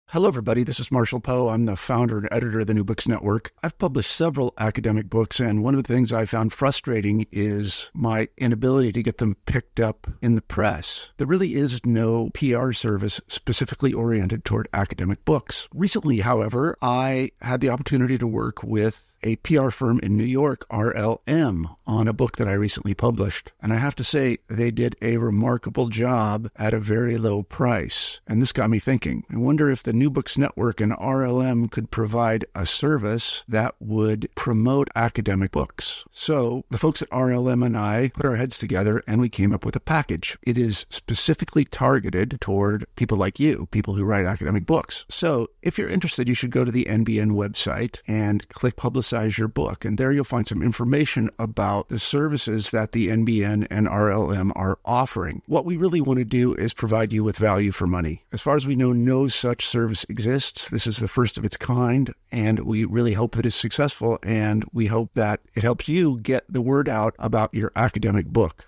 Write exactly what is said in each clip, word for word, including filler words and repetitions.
Hello, everybody. This is Marshall Poe. I'm the founder and editor of the New Books Network. I've published several academic books, and one of the things I found frustrating is my inability to get them picked up in the press. There really is no P R service specifically oriented toward academic books. Recently, however, I had the opportunity to work with a P R firm in New York, R L M, on a book that I recently published. And I have to say, they did a remarkable job at a very low price. And this got me thinking. I wonder if the New Books Network and R L M could provide a service that would promote academic books. So the folks at R L M and I put our heads together and we came up with a package. It is specifically targeted toward people like you, people who write academic books. So if you're interested, you should go to the N B N website and click Publicize your book. And there you'll find some information about the services that the N B N and R L M are offering. What we really want to do is provide you with value for money. As far as we know, no such service exists. This is the first of its kind, and we really hope that it's successful, and we hope that it helps you get the word out about your academic book.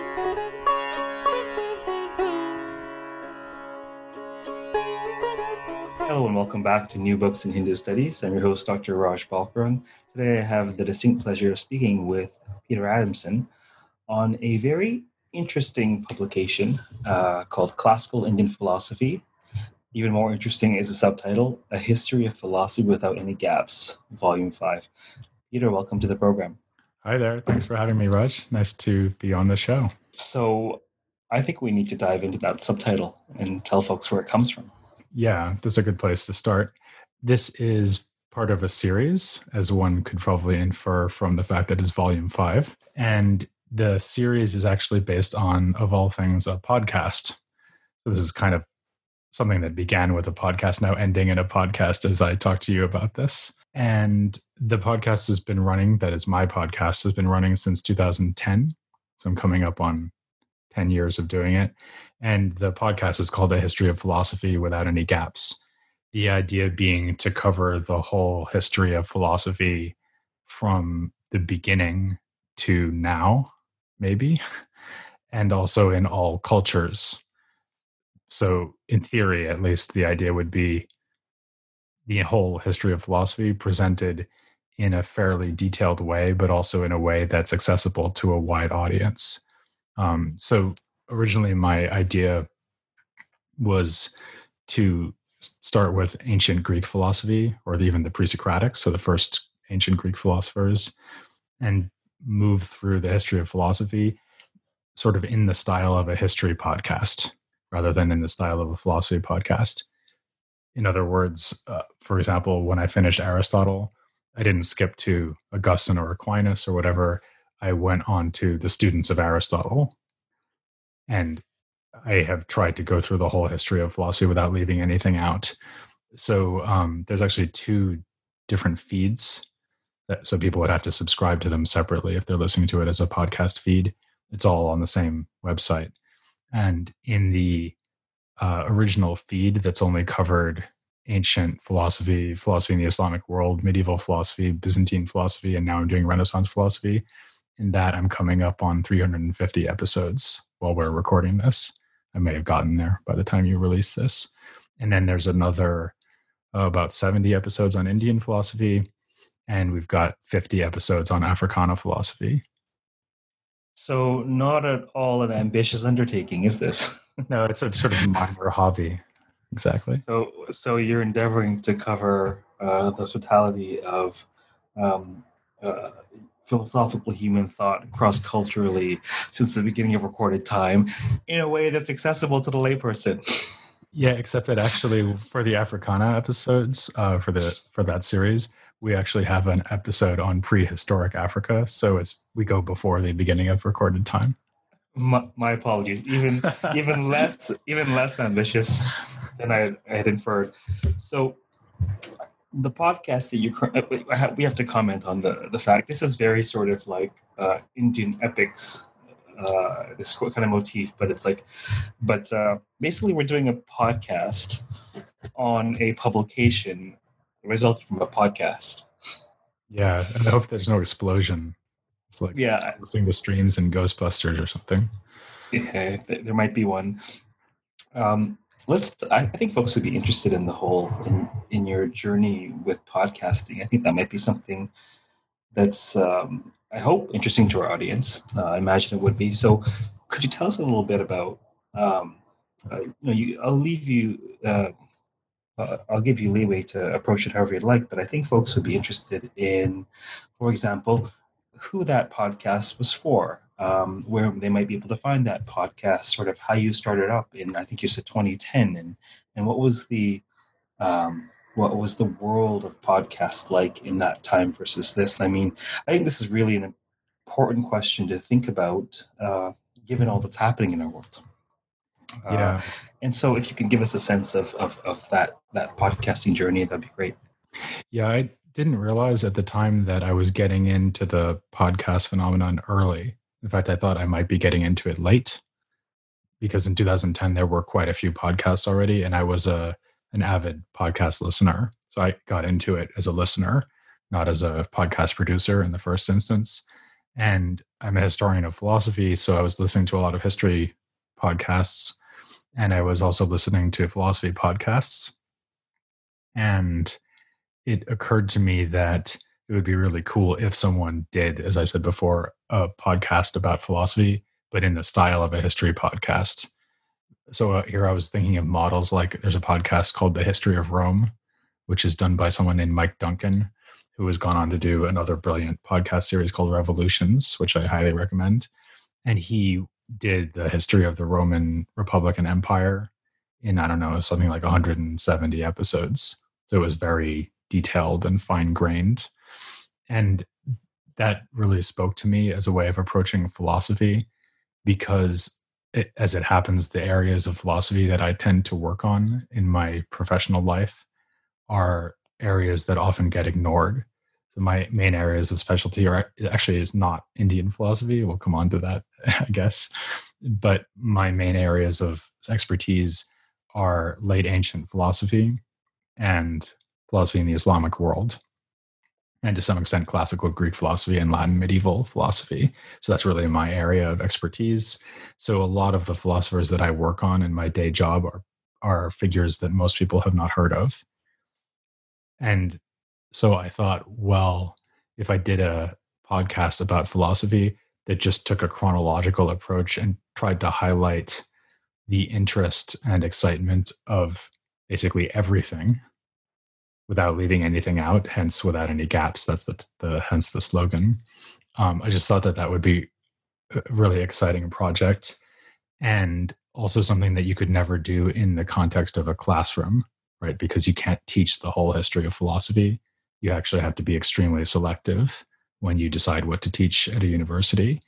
Hello and welcome back to New Books in Hindu Studies. I'm your host, Doctor Raj Balkaran. Today I have the distinct pleasure of speaking with Peter Adamson on a very interesting publication uh, called Classical Indian Philosophy. Even more interesting is the subtitle, A History of Philosophy Without Any Gaps, Volume five. Peter, welcome to the program. Hi there. Thanks for having me, Raj. Nice to be on the show. So I think we need to dive into that subtitle and tell folks where it comes from. Yeah, that's a good place to start. This is part of a series, as one could probably infer from the fact that it's volume five. And the series is actually based on, of all things, a podcast. So this is kind of something that began with a podcast, now ending in a podcast as I talk to you about this. And the podcast has been running, that is my podcast, has been running since two thousand ten. So I'm coming up on ten years of doing it. And the podcast is called A History of Philosophy Without Any Gaps. The idea being to cover the whole history of philosophy from the beginning to now, maybe, and also in all cultures. So in theory, at least, the idea would be the whole history of philosophy presented in a fairly detailed way, but also in a way that's accessible to a wide audience. Um, so originally my idea was to start with ancient Greek philosophy, or even the pre-Socratics, so the first ancient Greek philosophers, and move through the history of philosophy sort of in the style of a history podcast, rather than in the style of a philosophy podcast. In other words, uh, for example, when I finished Aristotle, I didn't skip to Augustine or Aquinas or whatever. I went on to the students of Aristotle. And I have tried to go through the whole history of philosophy without leaving anything out. So um, there's actually two different feeds. That, so people would have to subscribe to them separately if they're listening to it as a podcast feed. It's all on the same website. And in the uh, original feed that's only covered ancient philosophy, philosophy in the Islamic world, medieval philosophy, Byzantine philosophy, and now I'm doing Renaissance philosophy. In that, I'm coming up on three hundred fifty episodes while we're recording this. I may have gotten there by the time you release this. And then there's another uh, about seventy episodes on Indian philosophy, and we've got fifty episodes on Africana philosophy. So not at all an ambitious undertaking, is this? No, it's a sort of minor hobby. Exactly. So, so you're endeavoring to cover uh, the totality of um, uh, philosophical human thought cross-culturally since the beginning of recorded time in a way that's accessible to the layperson. Yeah, except that actually for the Africana episodes, uh, for the for that series, we actually have an episode on prehistoric Africa. So it's we go before the beginning of recorded time. My, my apologies. Even even less even less ambitious than I, I had inferred. So the podcast that you we have to comment on the the fact this is very sort of like uh, Indian epics, uh, this kind of motif, but it's like, but uh, basically we're doing a podcast on a publication resulted from a podcast. Yeah, and I hope there's no explosion. It's like yeah, exposing the streams in Ghostbusters or something. Yeah, there might be one. Um, let's. I think folks would be interested in the whole in in your journey with podcasting. I think that might be something that's um, I hope interesting to our audience. Uh, I imagine it would be. So, could you tell us a little bit about? Um, uh, you know, you, I'll leave you. Uh, uh, I'll give you leeway to approach it however you'd like, but I think folks would be interested in, for example, who that podcast was for, um, where they might be able to find that podcast, sort of how you started up in, I think you said twenty ten, and and what was the um, what was the world of podcast like in that time versus this? I mean, I think this is really an important question to think about, uh, given all that's happening in our world. Uh, Yeah. and so, if you can give us a sense of, of of that that podcasting journey, that'd be great. Yeah, I didn't realize at the time that I was getting into the podcast phenomenon early. In fact, I thought I might be getting into it late because in two thousand ten there were quite a few podcasts already, and I was a an avid podcast listener. So I got into it as a listener, not as a podcast producer in the first instance. And I'm a historian of philosophy, so I was listening to a lot of history podcasts, and I was also listening to philosophy podcasts. And it occurred to me that it would be really cool if someone did, as I said before, a podcast about philosophy, but in the style of a history podcast. So uh, here I was thinking of models like there's a podcast called The History of Rome, which is done by someone named Mike Duncan, who has gone on to do another brilliant podcast series called Revolutions, which I highly recommend. And he did the history of the Roman Republic and Empire in, I don't know, something like one hundred seventy episodes. So it was very detailed and fine-grained. And that really spoke to me as a way of approaching philosophy because, it, as it happens, the areas of philosophy that I tend to work on in my professional life are areas that often get ignored. So my main areas of specialty are actually is not Indian philosophy. We'll come on to that, I guess. But my main areas of expertise are late ancient philosophy and philosophy in the Islamic world, and to some extent classical Greek philosophy and Latin medieval philosophy. So that's really my area of expertise. So a lot of the philosophers that I work on in my day job are, are figures that most people have not heard of. And so I thought, well, if I did a podcast about philosophy that just took a chronological approach and tried to highlight the interest and excitement of basically everything without leaving anything out, hence without any gaps, that's the, the hence the slogan. Um, I just thought that that would be a really exciting project, and also something that you could never do in the context of a classroom, right? Because you can't teach the whole history of philosophy. You actually have to be extremely selective when you decide what to teach at a university.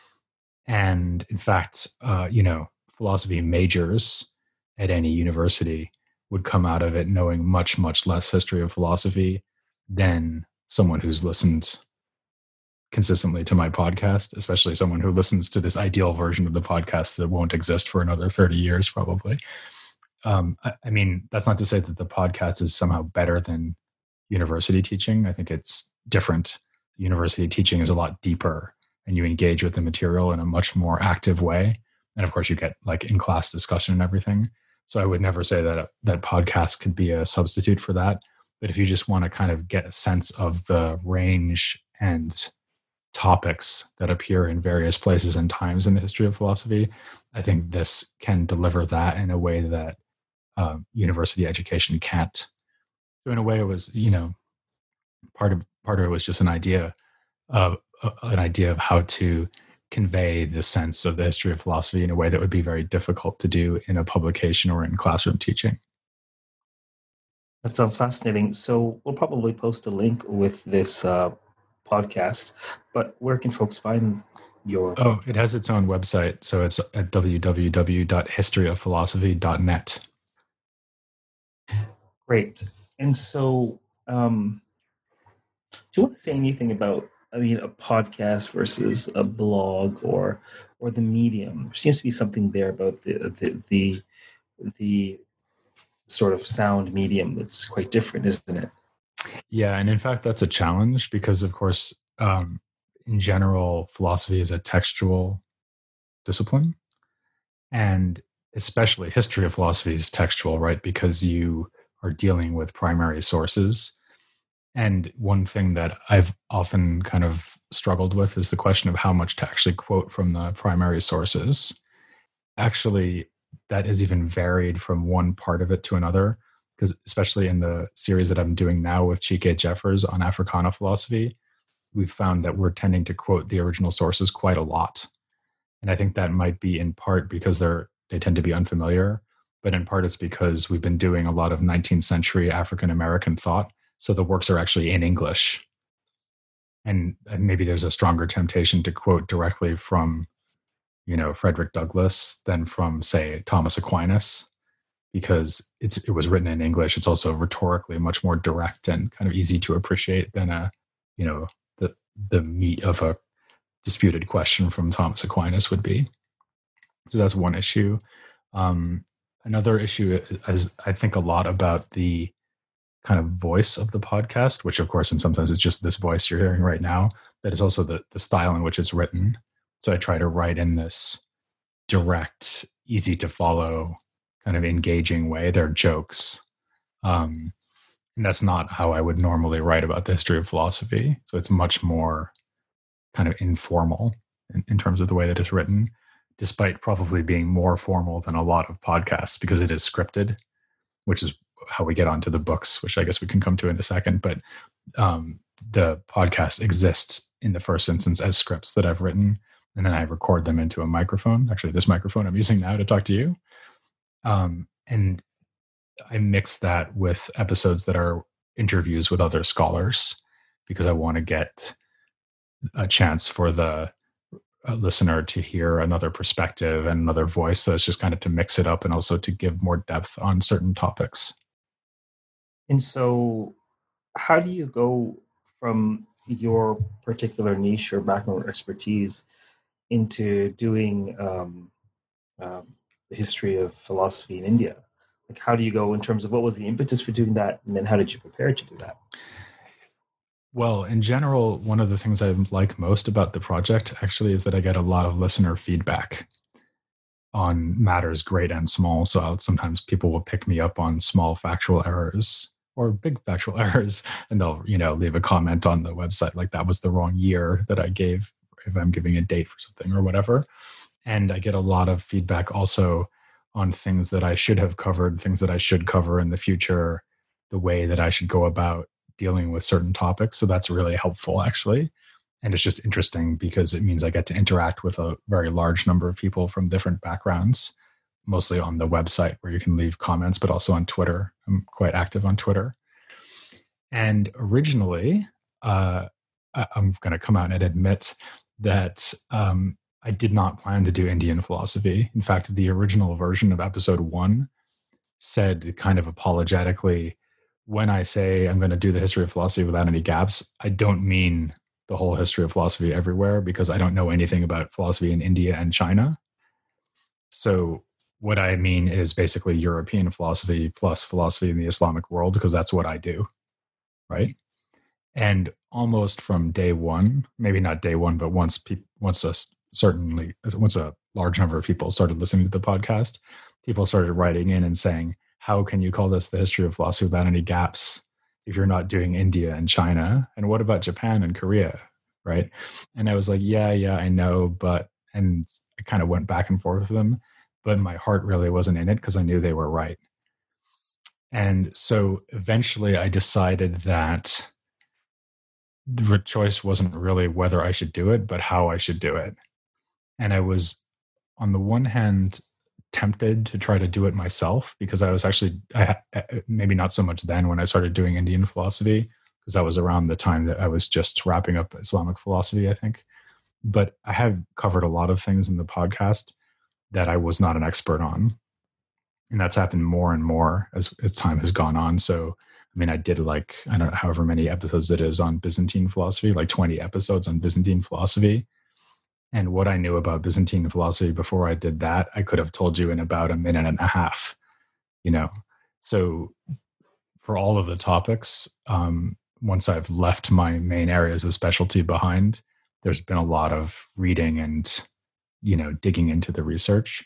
And in fact, uh, you know, philosophy majors at any university would come out of it knowing much, much less history of philosophy than someone who's listened consistently to my podcast, especially someone who listens to this ideal version of the podcast that won't exist for another thirty years, probably. Um, I, I mean, that's not to say that the podcast is somehow better than university teaching. I think it's different. University teaching is a lot deeper, and you engage with the material in a much more active way. And of course, you get like in-class discussion and everything. So I would never say that that podcast could be a substitute for that. But if you just want to kind of get a sense of the range and topics that appear in various places and times in the history of philosophy, I think this can deliver that in a way that uh, university education can't. So in a way, it was, you know, part of part of it was just an idea of uh, an idea of how to convey the sense of the history of philosophy in a way that would be very difficult to do in a publication or in classroom teaching. That sounds fascinating. So we'll probably post a link with this uh, podcast, but where can folks find your... Oh, it has its own website. So it's at w w w dot history of philosophy dot net. Great. And so um, do you want to say anything about, I mean, a podcast versus a blog or or the medium? There seems to be something there about the the the, the sort of sound medium that's quite different, isn't it? Yeah, and in fact, that's a challenge because, of course, um, in general, philosophy is a textual discipline, and especially history of philosophy is textual, right? Because you are dealing with primary sources. And one thing that I've often kind of struggled with is the question of how much to actually quote from the primary sources. Actually, that is even varied from one part of it to another, because especially in the series that I'm doing now with Chike Jeffers on Africana philosophy, we've found that we're tending to quote the original sources quite a lot. And I think that might be in part because they're they tend to be unfamiliar, but in part it's because we've been doing a lot of nineteenth century African American thought. So the works are actually in English. And, and maybe there's a stronger temptation to quote directly from, you know, Frederick Douglass than from, say, Thomas Aquinas, because it's it was written in English. It's also rhetorically much more direct and kind of easy to appreciate than a, you know, the the meat of a disputed question from Thomas Aquinas would be. So that's one issue. Um, another issue is I think a lot about the kind of voice of the podcast, which of course, and sometimes it's just this voice you're hearing right now, but it's also the the style in which it's written. So I try to write in this direct, easy to follow, kind of engaging way. They're jokes. Um, and that's not how I would normally write about the history of philosophy. So it's much more kind of informal in, in terms of the way that it's written, despite probably being more formal than a lot of podcasts because it is scripted, which is how we get onto the books, which I guess we can come to in a second. But um, the podcast exists in the first instance as scripts that I've written, and then I record them into a microphone. Actually, this microphone I'm using now to talk to you. Um, and I mix that with episodes that are interviews with other scholars because I want to get a chance for the listener to hear another perspective and another voice. So it's just kind of to mix it up and also to give more depth on certain topics. And so how do you go from your particular niche or background or expertise into doing um, um, the history of philosophy in India? Like, how do you go in terms of what was the impetus for doing that? And then how did you prepare to do that? Well, in general, one of the things I like most about the project actually is that I get a lot of listener feedback on matters great and small. So I'll, sometimes people will pick me up on small factual errors or big factual errors, and they'll, you know, leave a comment on the website like that was the wrong year that I gave if I'm giving a date for something or whatever. And I get a lot of feedback also on things that I should have covered, things that I should cover in the future, the way that I should go about dealing with certain topics. So that's really helpful, actually. And it's just interesting because it means I get to interact with a very large number of people from different backgrounds, mostly on the website where you can leave comments, but also on Twitter. I'm quite active on Twitter. And originally, uh, I'm going to come out and admit that um, I did not plan to do Indian philosophy. In fact, the original version of episode one said kind of apologetically, when I say I'm going to do the history of philosophy without any gaps, I don't mean the whole history of philosophy everywhere because I don't know anything about philosophy in India and China. So what I mean is basically European philosophy plus philosophy in the Islamic world, because that's what I do, right? And almost from day one, maybe not day one, but once pe- once a certainly once a large number of people started listening to the podcast, people started writing in and saying, how can you call this the history of philosophy without any gaps if you're not doing India and China? And what about Japan and Korea, right? And I was like, yeah, yeah, I know, but, and I kind of went back and forth with them, but my heart really wasn't in it because I knew they were right. And so eventually I decided that the choice wasn't really whether I should do it, but how I should do it. And I was, on the one hand, tempted to try to do it myself because I was actually, I, maybe not so much then when I started doing Indian philosophy, because that was around the time that I was just wrapping up Islamic philosophy, I think. But I have covered a lot of things in the podcast that I was not an expert on. And that's happened more and more as, as time has gone on. So, I mean, I did like, I don't know, however many episodes it is on Byzantine philosophy, like twenty episodes on Byzantine philosophy. And what I knew about Byzantine philosophy before I did that, I could have told you in about a minute and a half, you know. So for all of the topics, um, once I've left my main areas of specialty behind, there's been a lot of reading and, you know, digging into the research.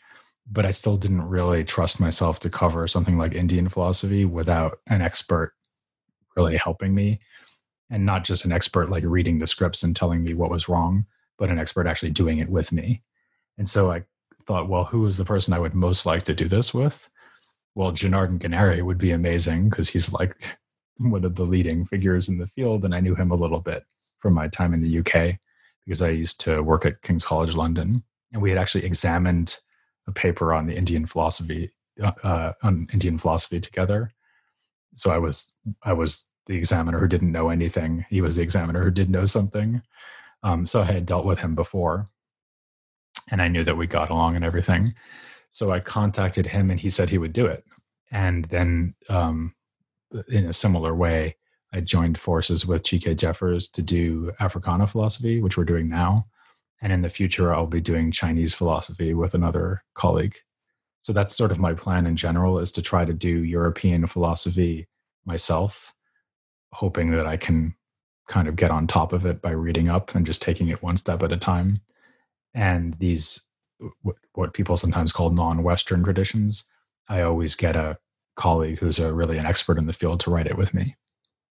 but I still didn't really trust myself to cover something like Indian philosophy without an expert really helping me. And not just an expert like reading the scripts and telling me what was wrong, but an expert actually doing it with me. And so I thought, well, who is the person I would most like to do this with? Well, Janardhan Ganeri would be amazing because he's like one of the leading figures in the field. And I knew him a little bit from my time in the U K because I used to work at King's College London. And we had actually examined a paper on the Indian philosophy, uh, on Indian philosophy together. So I was, I was the examiner who didn't know anything. He was the examiner who did know something. Um, so I had dealt with him before, and I knew that we got along and everything. So I contacted him, and he said he would do it. And then, um, in a similar way, I joined forces with G K Jeffers to do Africana philosophy, which we're doing now. And in the future, I'll be doing Chinese philosophy with another colleague. So that's sort of my plan in general, is to try to do European philosophy myself, hoping that I can kind of get on top of it by reading up and just taking it one step at a time. And these, what people sometimes call non-Western traditions, I always get a colleague who's a really an expert in the field to write it with me.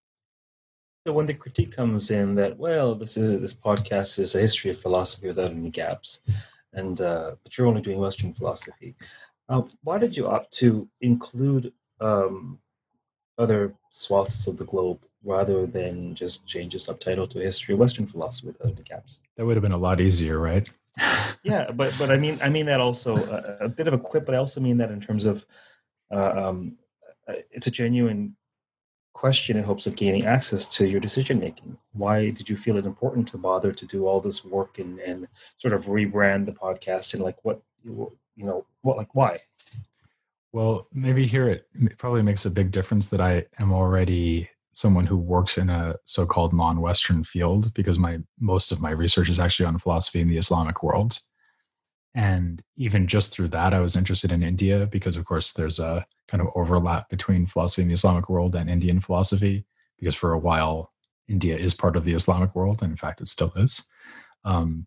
So when the critique comes in that, well, this is this podcast is a history of philosophy without any gaps, and uh, but you're only doing Western philosophy, uh, why did you opt to include um, other swaths of the globe rather than just change the subtitle to history of Western philosophy without any gaps? That would have been a lot easier, right? Yeah, but but I mean I mean that also a, a bit of a quip, but I also mean that in terms of uh, um, it's a genuine question in hopes of gaining access to your decision making. Why did you feel it important to bother to do all this work and, and sort of rebrand the podcast, and like what you know what like why? Well, maybe here it probably makes a big difference that I am already someone who works in a so-called non-Western field, because my most of my research is actually on philosophy in the Islamic world. And even just through that, I was interested in India because, of course, there's a kind of overlap between philosophy in the Islamic world and Indian philosophy, because for a while, India is part of the Islamic world. And in fact, it still is. Um,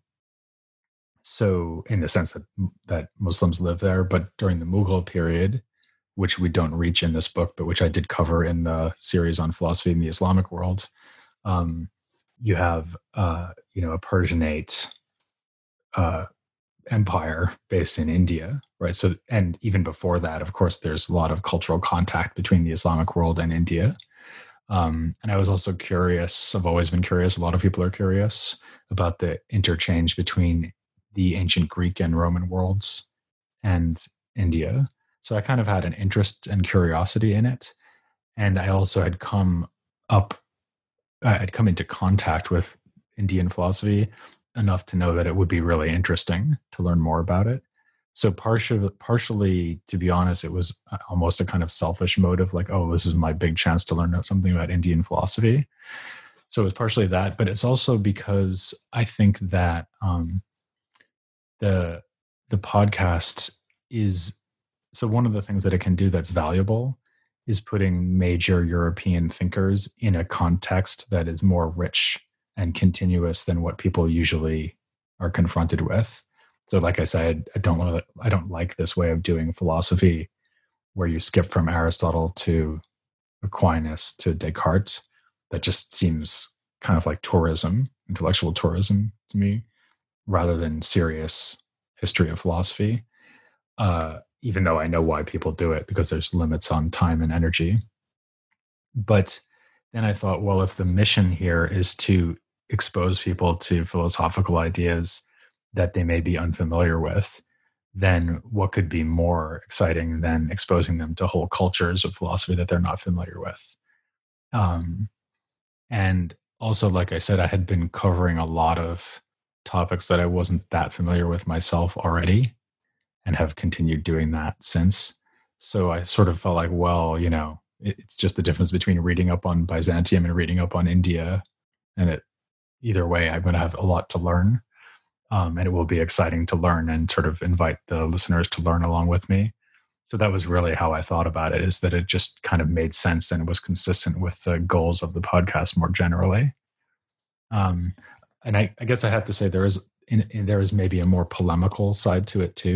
so in the sense that, that Muslims live there, but during the Mughal period, which we don't reach in this book, but which I did cover in the series on philosophy in the Islamic world, um, you have, uh, you know, a Persianate uh, empire based in India, right? So, and even before that, of course, there's a lot of cultural contact between the Islamic world and India. Um, and I was also curious, I've always been curious, a lot of people are curious about the interchange between the ancient Greek and Roman worlds and India. So I kind of had an interest and curiosity in it. And I also had come up, I had come into contact with Indian philosophy enough to know that it would be really interesting to learn more about it. So partially, partially, to be honest, it was almost a kind of selfish motive, like, oh, this is my big chance to learn something about Indian philosophy. So it was partially that, but it's also because I think that um, the the podcast is, so one of the things that it can do that's valuable is putting major European thinkers in a context that is more rich and continuous than what people usually are confronted with. So like I said, I don't want to, I don't like this way of doing philosophy where you skip from Aristotle to Aquinas to Descartes. That just seems kind of like tourism, intellectual tourism to me, rather than serious history of philosophy. Uh, even though I know why people do it, because there's limits on time and energy. But then I thought, well, if the mission here is to expose people to philosophical ideas that they may be unfamiliar with, then what could be more exciting than exposing them to whole cultures of philosophy that they're not familiar with? Um, and also, like I said, I had been covering a lot of topics that I wasn't that familiar with myself already, and have continued doing that since. So I sort of felt like, well, you know, it's just the difference between reading up on Byzantium and reading up on India. And it, either way, I'm going to have a lot to learn. Um, and it will be exciting to learn and sort of invite the listeners to learn along with me. So that was really how I thought about it, is that it just kind of made sense and it was consistent with the goals of the podcast more generally. Um, and I, I guess I have to say there is, in, in, there is maybe a more polemical side to it too,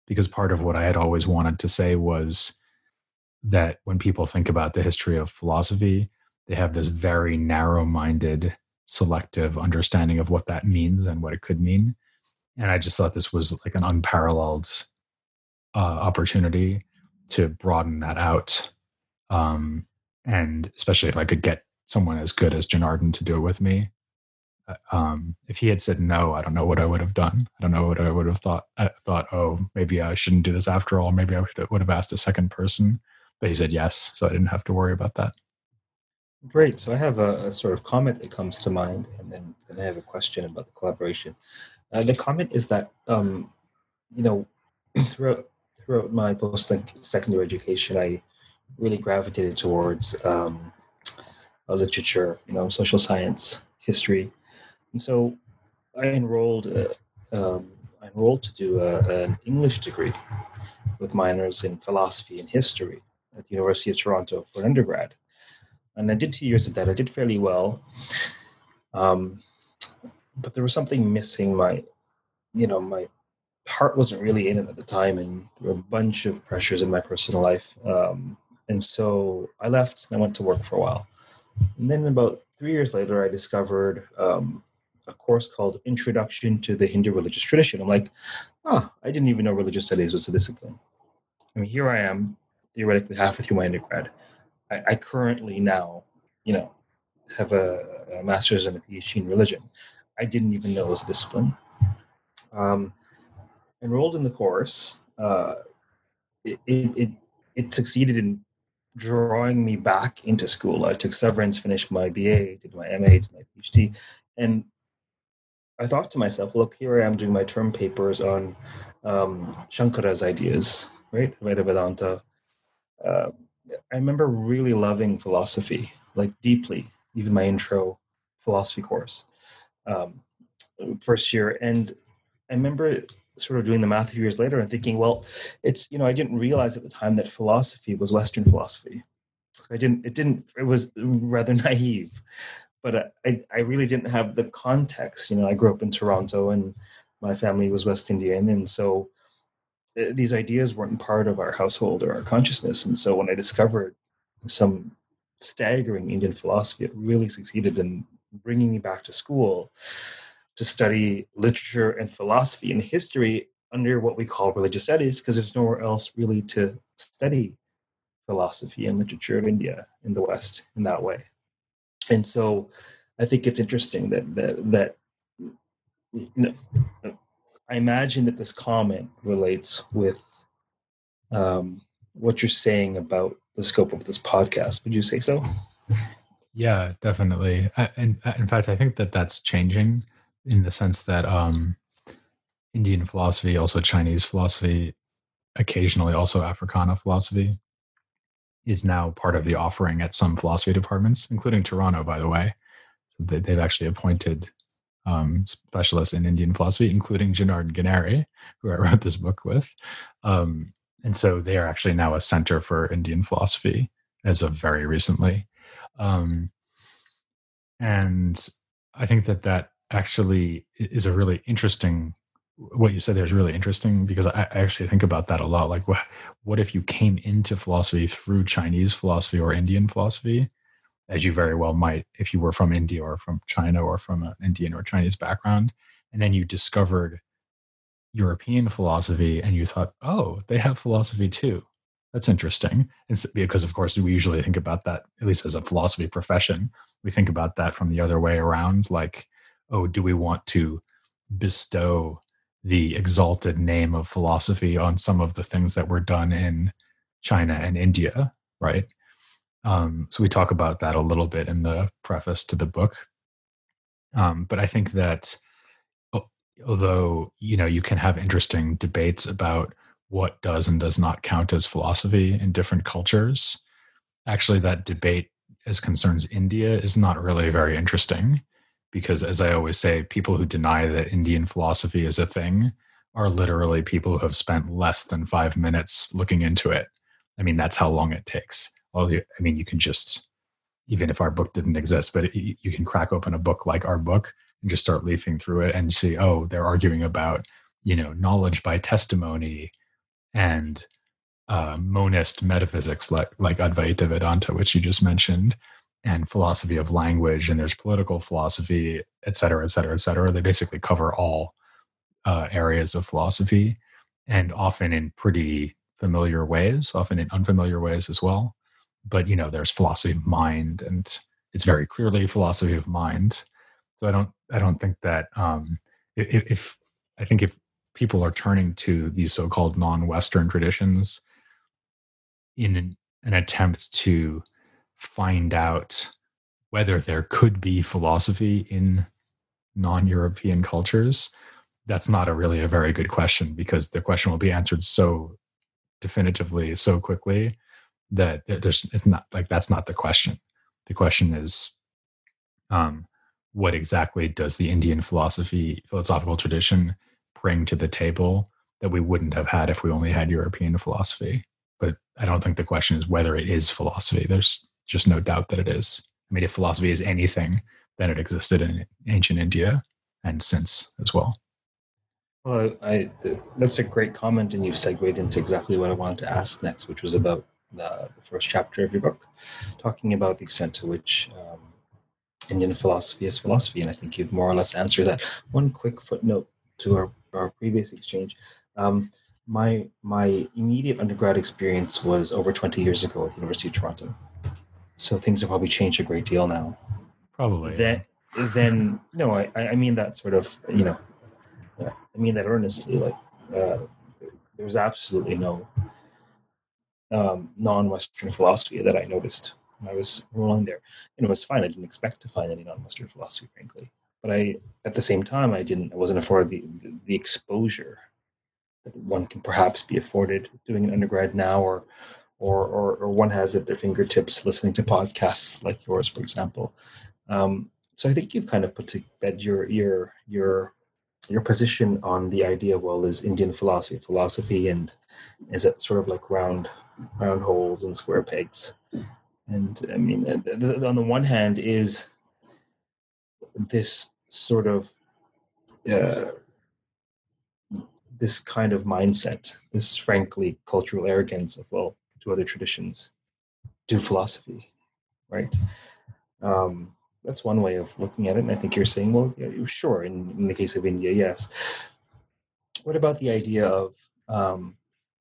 because part of what I had always wanted to say was that when people think about the history of philosophy, they have this very narrow-minded, selective understanding of what that means and what it could mean. And I just thought this was like an unparalleled uh, opportunity to broaden that out. Um, and especially if I could get someone as good as Janardhan to do it with me. Um, if he had said no, I don't know what I would have done. I don't know what I would have thought. I thought, oh, maybe I shouldn't do this after all. Maybe I would have asked a second person. But he said yes, so I didn't have to worry about that. Great. So I have a, a sort of comment that comes to mind, and then, then I have a question about the collaboration. Uh, the comment is that, um, you know, throughout throughout my post-secondary education, I really gravitated towards um, uh, literature, you know, social science, history. And so I enrolled uh, um, I enrolled to do a, an English degree with minors in philosophy and history at the University of Toronto for an undergrad. And I did two years of that. I did fairly well. Um, but there was something missing. My, you know, my heart wasn't really in it at the time, and there were a bunch of pressures in my personal life. Um, and so I left and I went to work for a while. And then about three years later, I discovered um, a course called Introduction to the Hindu Religious Tradition. I'm like, oh, I didn't even know religious studies was a discipline. I mean, here I am, theoretically halfway through my undergrad. I, I currently now, you know, have a, a master's and a PhD in religion. I didn't even know it was a discipline. Um, enrolled in the course, uh, it, it it succeeded in drawing me back into school. I took severance, finished my B A, did my M A, did my PhD, and I thought to myself, look, here I am doing my term papers on um, Shankara's ideas, right? Advaita Vedanta. Uh, I remember really loving philosophy, like deeply, even my intro philosophy course, um, first year. And I remember sort of doing the math a few years later and thinking, well, it's, you know, I didn't realize at the time that philosophy was Western philosophy. I didn't, it didn't, it was rather naive, but I, I really didn't have the context. You know, I grew up in Toronto and my family was West Indian. And so these ideas weren't part of our household or our consciousness. And so when I discovered some staggering Indian philosophy, it really succeeded in bringing me back to school to study literature and philosophy and history under what we call religious studies, because there's nowhere else really to study philosophy and literature of India in the West in that way. And so I think it's interesting that that, that you know, I imagine that this comment relates with um, what you're saying about the scope of this podcast. Would you say so? Yeah, definitely. I, in, in fact, I think that that's changing in the sense that um, Indian philosophy, also Chinese philosophy, occasionally also Africana philosophy, is now part of the offering at some philosophy departments, including Toronto, by the way. So they, they've actually appointed um, specialists in Indian philosophy, including Janardhan Ganeri, who I wrote this book with. Um, and so they are actually now a center for Indian philosophy as of very recently. Um, and I think that that actually is a really interesting, what you said there is really interesting, because I, I actually think about that a lot. Like, what, what if you came into philosophy through Chinese philosophy or Indian philosophy, as you very well might if you were from India or from China or from an Indian or Chinese background, and then you discovered European philosophy and you thought, oh, they have philosophy too. That's interesting. And because, of course, we usually think about that, at least as a philosophy profession, we think about that from the other way around. Like, oh, do we want to bestow the exalted name of philosophy on some of the things that were done in China and India, right? Um, so we talk about that a little bit in the preface to the book. Um, but I think that although, you know, you can have interesting debates about what does and does not count as philosophy in different cultures, actually that debate as concerns India is not really very interesting, because, as I always say, people who deny that Indian philosophy is a thing are literally people who have spent less than five minutes looking into it. I mean, that's how long it takes. Well, I mean, you can just, even if our book didn't exist, but it, you can crack open a book like our book and just start leafing through it and see, oh, they're arguing about, you know, knowledge by testimony, and uh, monist metaphysics like like Advaita Vedanta, which you just mentioned, and philosophy of language, and there's political philosophy, et cetera, et cetera, et cetera. They basically cover all uh, areas of philosophy, and often in pretty familiar ways, often in unfamiliar ways as well. But, you know, there's philosophy of mind, and it's very clearly philosophy of mind. So I don't, I don't think that um, if, if I think if people are turning to these so-called non-Western traditions in an, an attempt to find out whether there could be philosophy in non-European cultures, that's not a really a very good question, because the question will be answered so definitively, so quickly, that there's it's not like that's not the question. The question is, um, what exactly does the Indian philosophy philosophical tradition bring to the table that we wouldn't have had if we only had European philosophy? But I don't think the question is whether it is philosophy. There's just no doubt that it is. I mean, if philosophy is anything, then it existed in ancient India and since as well. Well, I, that's a great comment, and you've segued into exactly what I wanted to ask next, which was about the, the first chapter of your book, talking about the extent to which um, Indian philosophy is philosophy, and I think you've more or less answered that. One quick footnote to our, our previous exchange. Um, my my immediate undergrad experience was over twenty years ago at the University of Toronto, so things have probably changed a great deal now. Probably. Then, then no, I, I mean that sort of, you know, I mean that earnestly. Like, uh, there's absolutely no um, non-Western philosophy that I noticed when I was rolling there, and it was fine. I didn't expect to find any non-Western philosophy, frankly. But I, at the same time, I didn't. I wasn't afforded the the, the exposure that one can perhaps be afforded doing an undergrad now, or, or, or, or one has at their fingertips listening to podcasts like yours, for example. Um, so I think you've kind of put to bed your your your your position on the idea of, well, is Indian philosophy philosophy, and is it sort of like round round holes and square pegs? And I mean, on the one hand, is this sort of uh, this kind of mindset, this frankly cultural arrogance of, well, to other traditions, do philosophy, right? Um, that's one way of looking at it. And I think you're saying, well, yeah, sure, in, in the case of India, yes. What about the idea of um,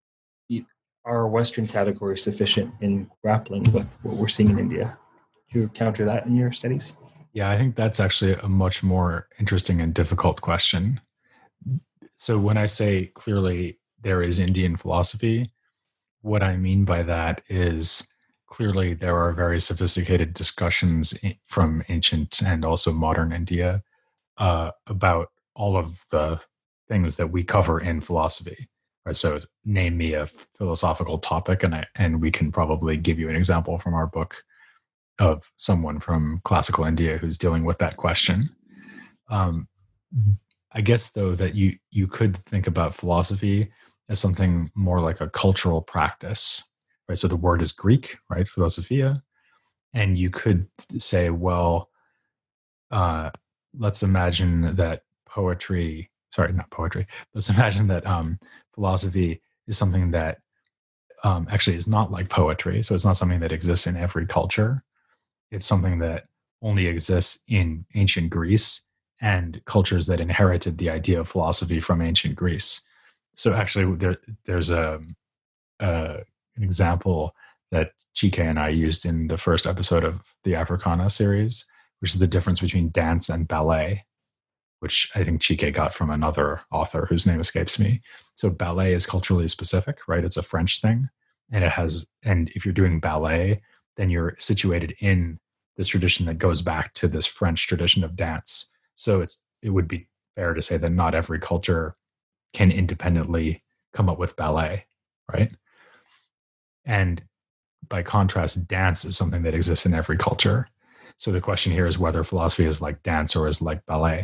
are Western categories sufficient in grappling with what we're seeing in India? Do you counter that in your studies? Yeah, I think that's actually a much more interesting and difficult question. So when I say clearly there is Indian philosophy, what I mean by that is clearly there are very sophisticated discussions from ancient and also modern India uh, about all of the things that we cover in philosophy. Right? So name me a philosophical topic, and I, and we can probably give you an example from our book of someone from classical India who's dealing with that question. Um, I guess, though, that you you could think about philosophy as something more like a cultural practice, right? So the word is Greek, right? Philosophia. And you could say, well, uh, let's imagine that poetry, sorry, not poetry, let's imagine that um, philosophy is something that um, actually is not like poetry. So it's not something that exists in every culture. It's something that only exists in ancient Greece and cultures that inherited the idea of philosophy from ancient Greece. So actually, there, there's a, a an example that Chike and I used in the first episode of the Africana series, which is the difference between dance and ballet, which I think Chike got from another author whose name escapes me. So ballet is culturally specific, right? It's a French thing, and it has. And if you're doing ballet, then you're situated in this tradition that goes back to this French tradition of dance. So it's it would be fair to say that not every culture can independently come up with ballet, right? And by contrast, dance is something that exists in every culture. So the question here is whether philosophy is like dance or is like ballet.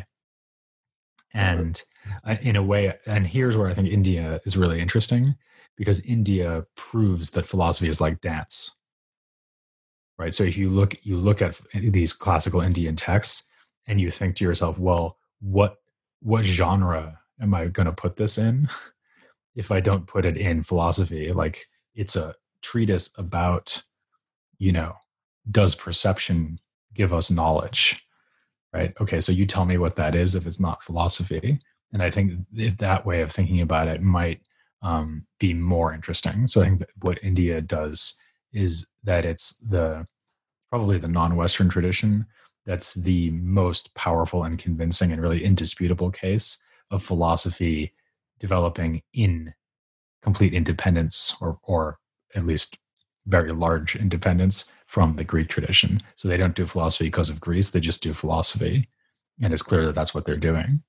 And in a way, and here's where I think India is really interesting, because India proves that philosophy is like dance, right? So if you look, you look at these classical Indian texts, and you think to yourself, well, what what genre am I going to put this in? if I don't put it in philosophy, like it's a treatise about, you know, does perception give us knowledge? Right? Okay, so you tell me what that is if it's not philosophy. And I think if that way of thinking about it might um, be more interesting. So I think that what India does is that it's the probably the non-Western tradition that's the most powerful and convincing and really indisputable case of philosophy developing in complete independence, or or at least very large independence from the Greek tradition. So they don't do philosophy because of Greece, they just do philosophy. And it's clear that that's what they're doing.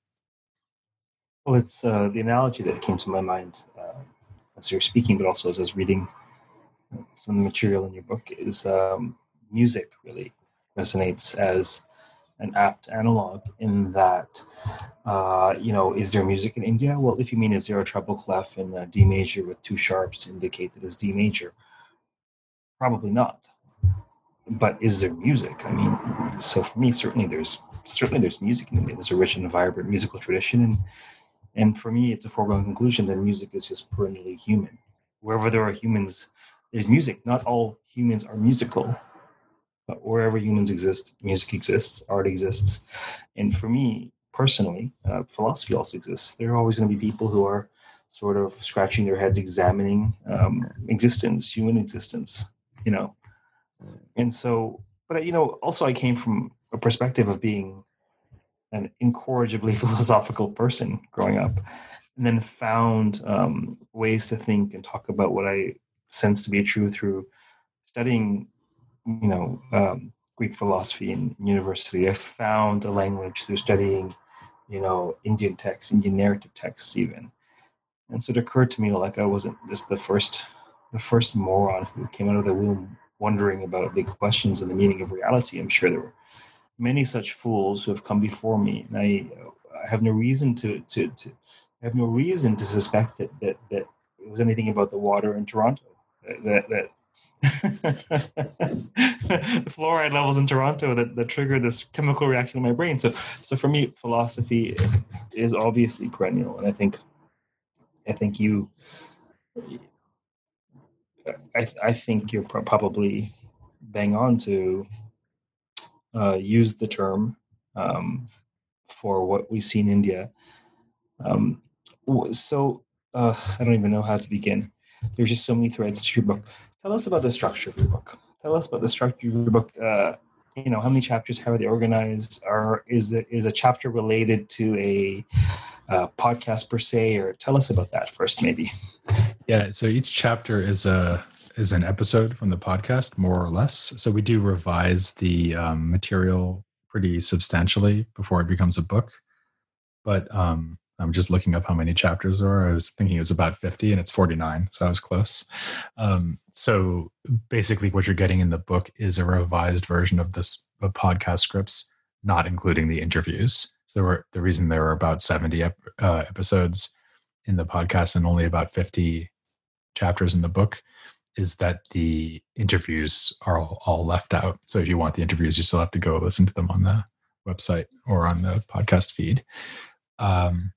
Well, it's uh, the analogy that came to my mind uh, as you're speaking, but also as I was reading some of the material in your book, is um, music really resonates as an apt analog in that, uh, you know, is there music in India? Well, if you mean is there a treble clef in uh, D major with two sharps to indicate that it's D major? Probably not. But is there music? I mean, so for me, certainly there's certainly there's music in India. There's a rich and vibrant musical tradition, and and for me, it's a foregone conclusion that music is just perennially human. Wherever there are humans, there's music. Not all humans are musical, but wherever humans exist, music exists, art exists. And for me, personally, uh, philosophy also exists. There are always going to be people who are sort of scratching their heads, examining um, existence, human existence, you know. And so, but, you know, also I came from a perspective of being an incorrigibly philosophical person growing up, and then found um, ways to think and talk about what I sense to be true through studying, you know, um, Greek philosophy in university. I found a language through studying, you know, Indian texts, Indian narrative texts even. And so it occurred to me like I wasn't just the first, the first moron who came out of the womb wondering about big questions and the meaning of reality. I'm sure there were many such fools who have come before me, and I, I have no reason to, to, to I have no reason to suspect that, that, that it was anything about the water in Toronto, that, that the fluoride levels in Toronto that, that triggered this chemical reaction in my brain. So, so for me, philosophy is obviously perennial, and I think, I think you, I, I think you're probably bang on to uh, use the term um, for what we see in India. Um, so uh, I don't even know how to begin. There's just so many threads to your book. Tell us about the structure of your book. Tell us about the structure of your book. Uh, you know, how many chapters? How are they organized? Or is the, is a chapter related to a uh, podcast per se? Or tell us about that first, maybe. Yeah. So each chapter is a is an episode from the podcast, more or less. So we do revise the um, material pretty substantially before it becomes a book. But um, I'm just looking up how many chapters there are. I was thinking it was about fifty, and it's forty-nine, so I was close. Um, so basically what you're getting in the book is a revised version of this of podcast scripts, not including the interviews. So there were, the reason there were about seventy ep- uh, episodes in the podcast and only about fifty chapters in the book is that the interviews are all, all left out. So if you want the interviews, you still have to go listen to them on the website or on the podcast feed. Um,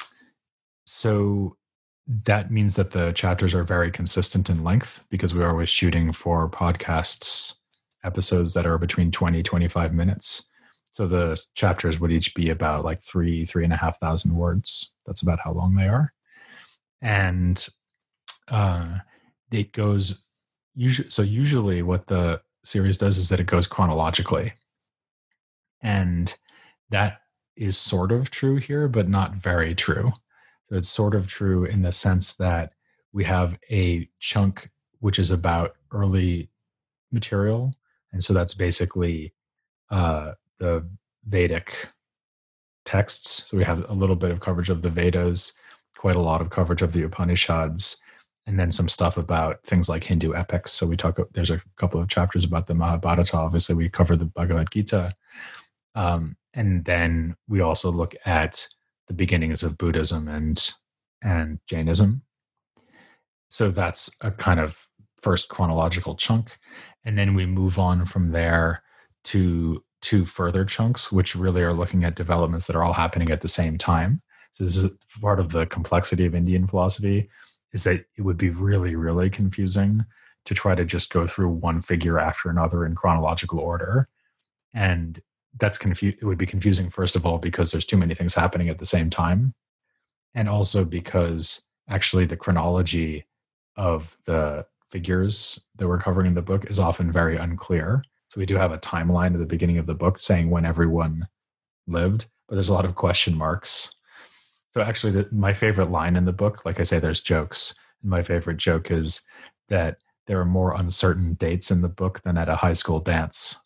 so that means that the chapters are very consistent in length because we're always shooting for podcasts episodes that are between twenty, twenty-five minutes. So the chapters would each be about like three, three and a half thousand words. That's about how long they are. And uh, it goes, usually, so usually what the series does is that it goes chronologically. And that is sort of true here, but not very true. So it's sort of true in the sense that we have a chunk which is about early material. And so that's basically uh, the Vedic texts. So we have a little bit of coverage of the Vedas, quite a lot of coverage of the Upanishads, and then some stuff about things like Hindu epics. So we talk, there's a couple of chapters about the Mahabharata. Obviously, we cover the Bhagavad Gita. Um, and then we also look at the beginnings of Buddhism and and Jainism. So that's a kind of first chronological chunk. And then we move on from there to two further chunks, which really are looking at developments that are all happening at the same time. So this is part of the complexity of Indian philosophy, is that it would be really, really confusing to try to just go through one figure after another in chronological order. And that's confu- it would be confusing, first of all, because there's too many things happening at the same time. And also because actually the chronology of the figures that we're covering in the book is often very unclear. So we do have a timeline at the beginning of the book saying when everyone lived, but there's a lot of question marks. So actually the, my favorite line in the book, like I say, there's jokes. And my favorite joke is that there are more uncertain dates in the book than at a high school dance.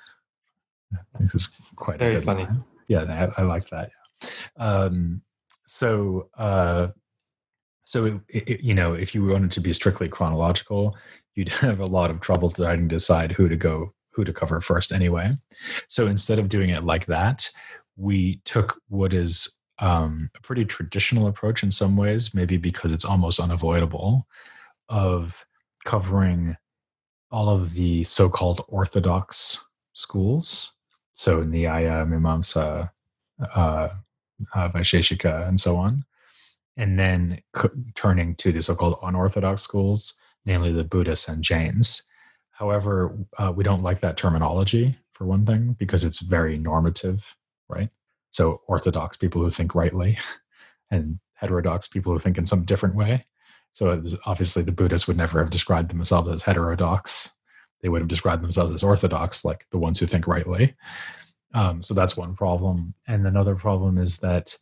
This is quite very a good funny. line. Yeah, I, I like that. Um, so, uh, so it, it, you know, if you wanted to be strictly chronological, you'd have a lot of trouble trying to decide who to go, who to cover first anyway. So instead of doing it like that, we took what is um, a pretty traditional approach in some ways, maybe because it's almost unavoidable, of covering all of the so-called orthodox schools. So Nyaya, Mimamsa, uh, uh, Vaisheshika, and so on. And then c- turning to the so-called unorthodox schools, namely the Buddhists and Jains. However, uh, we don't like that terminology, for one thing, because it's very normative, right? So orthodox, people who think rightly, and heterodox, people who think in some different way. So obviously the Buddhists would never have described themselves as heterodox. They would have described themselves as orthodox, like the ones who think rightly. Um, so that's one problem. And another problem is that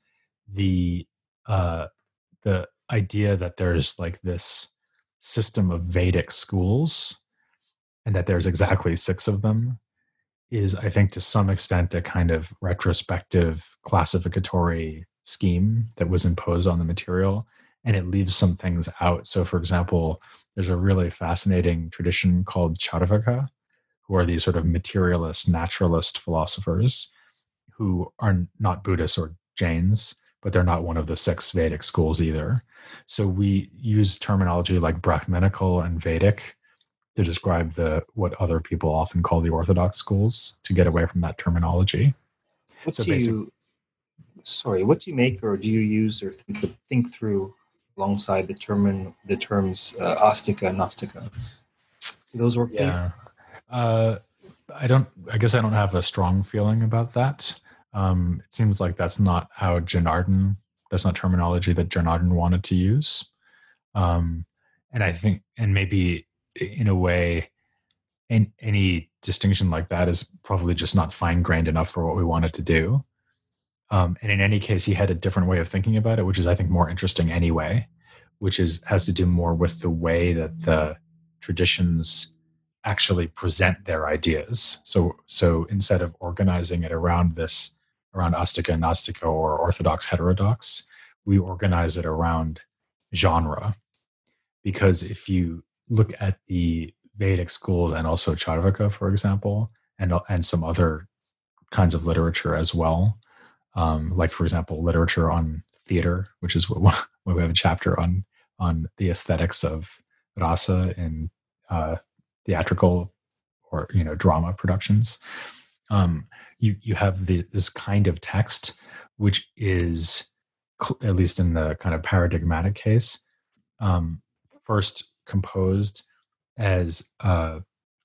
the uh, the idea that there's like this system of Vedic schools and that there's exactly six of them is, I think, to some extent a kind of retrospective classificatory scheme that was imposed on the material, and it leaves some things out. So, for example, there's a really fascinating tradition called Charvaka, who are these sort of materialist, naturalist philosophers who are not Buddhists or Jains, but they're not one of the six Vedic schools either. So we use terminology like Brahmanical and Vedic to describe the what other people often call the orthodox schools to get away from that terminology. What So do you, sorry, what do you make or do you use or think, think through alongside the term the terms uh, astika and nastika? Do those work for you? Yeah. Uh, I don't, I guess I don't have a strong feeling about that. Um, it seems like that's not how Janardhan, that's not terminology that Janardhan wanted to use. Um, and I think, and maybe in a way, in, any distinction like that is probably just not fine-grained enough for what we wanted to do. Um, and in any case, he had a different way of thinking about it, which is, I think, more interesting anyway, which is has to do more with the way that the traditions actually present their ideas. So, so instead of organizing it around this, around Astika and Nastika or orthodox, heterodox, we organize it around genre. Because if you look at the Vedic schools and also Charvaka, for example, and and some other kinds of literature as well, um, like for example, literature on theater, which is what, what we have a chapter on on the aesthetics of rasa in uh, theatrical or you know drama productions. Um, you you have the, this kind of text, which is at least in the kind of paradigmatic case, um, first composed as a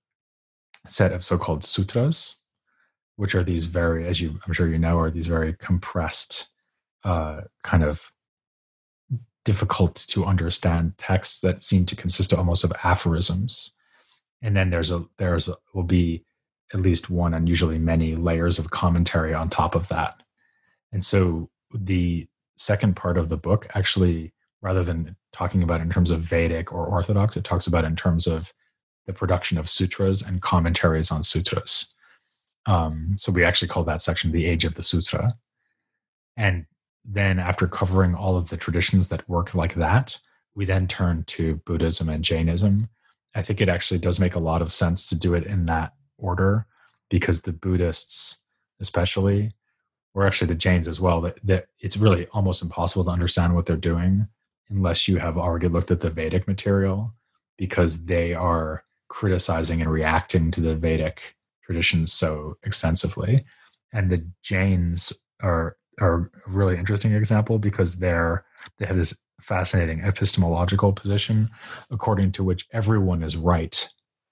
set of so-called sutras, which are these very, as you I'm sure you know, are these very compressed, uh, kind of difficult to understand texts that seem to consist almost of aphorisms. And then there's a there's a, will be at least one and usually many layers of commentary on top of that. And so the second part of the book actually, rather than talking about it in terms of Vedic or Orthodox, it talks about it in terms of the production of sutras and commentaries on sutras. Um, so we actually call that section the Age of the Sutra. And then after covering all of the traditions that work like that, we then turn to Buddhism and Jainism. I think it actually does make a lot of sense to do it in that order, because the Buddhists especially, or actually the Jains as well, that, that it's really almost impossible to understand what they're doing unless you have already looked at the Vedic material, because they are criticizing and reacting to the Vedic traditions so extensively. And the Jains are are a really interesting example because they're they have this fascinating epistemological position according to which everyone is right.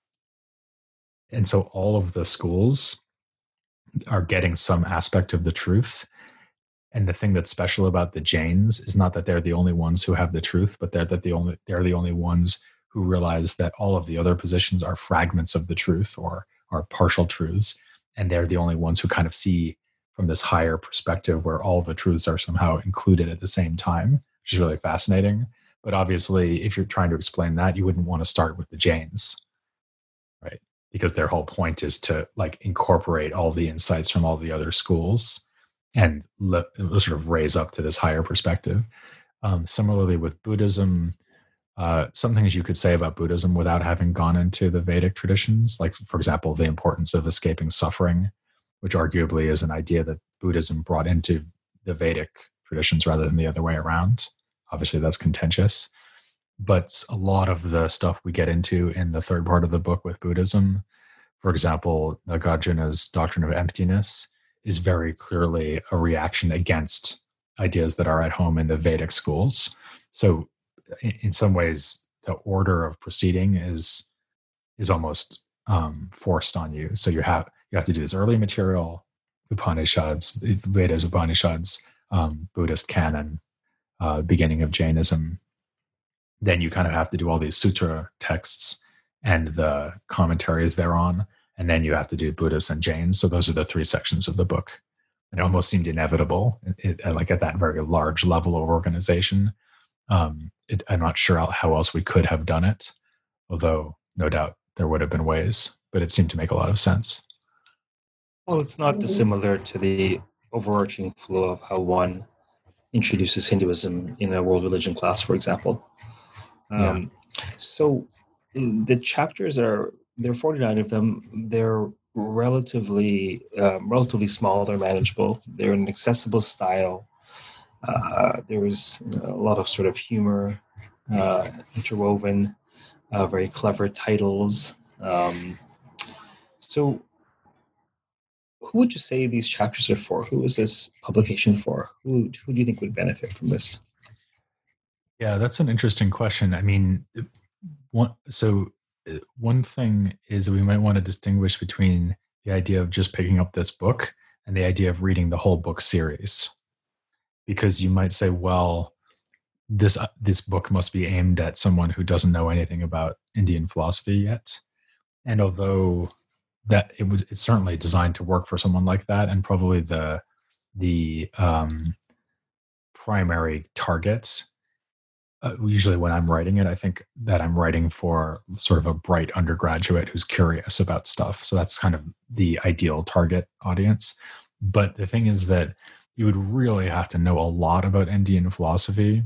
And so all of the schools are getting some aspect of the truth. And the thing that's special about the Jains is not that they're the only ones who have the truth, but they're that the only they're the only ones who realize that all of the other positions are fragments of the truth or are partial truths. And they're the only ones who kind of see from this higher perspective where all the truths are somehow included at the same time, which is really fascinating. But obviously, if you're trying to explain that, you wouldn't want to start with the Jains, right? Because their whole point is to like incorporate all the insights from all the other schools and le- sort of raise up to this higher perspective. Um, similarly with Buddhism, uh, some things you could say about Buddhism without having gone into the Vedic traditions, like, for example, the importance of escaping suffering, which arguably is an idea that Buddhism brought into the Vedic traditions rather than the other way around. Obviously, that's contentious. But a lot of the stuff we get into in the third part of the book with Buddhism, for example, Nagarjuna's doctrine of emptiness, is very clearly a reaction against ideas that are at home in the Vedic schools. So in, in some ways, the order of proceeding is is almost um, forced on you. So you have you have to do this early material, Upanishads, Vedas, Upanishads, um, Buddhist canon, uh, beginning of Jainism. Then you kind of have to do all these sutra texts and the commentaries thereon. And then you have to do Buddhists and Jains. So those are the three sections of the book. And it almost seemed inevitable, it, it, like at that very large level of organization. Um, it, I'm not sure how else we could have done it, although no doubt there would have been ways, but it seemed to make a lot of sense. Well, it's not dissimilar to the overarching flow of how one introduces Hinduism in a world religion class, for example. Um, yeah. So the chapters are, there are forty-nine of them. They're relatively um, relatively small. They're manageable. They're in an accessible style. Uh, there's a lot of sort of humor uh, interwoven, uh, very clever titles. Um, so who would you say these chapters are for? Who is this publication for? Who, who do you think would benefit from this? Yeah, that's an interesting question. I mean, one, so one thing is that we might want to distinguish between the idea of just picking up this book and the idea of reading the whole book series. Because you might say, well, this uh, this book must be aimed at someone who doesn't know anything about Indian philosophy yet. And although that it was, it's certainly designed to work for someone like that, and probably the the um, primary targets. Uh, usually when I'm writing it, I think that I'm writing for sort of a bright undergraduate who's curious about stuff. So that's kind of the ideal target audience. But the thing is that you would really have to know a lot about Indian philosophy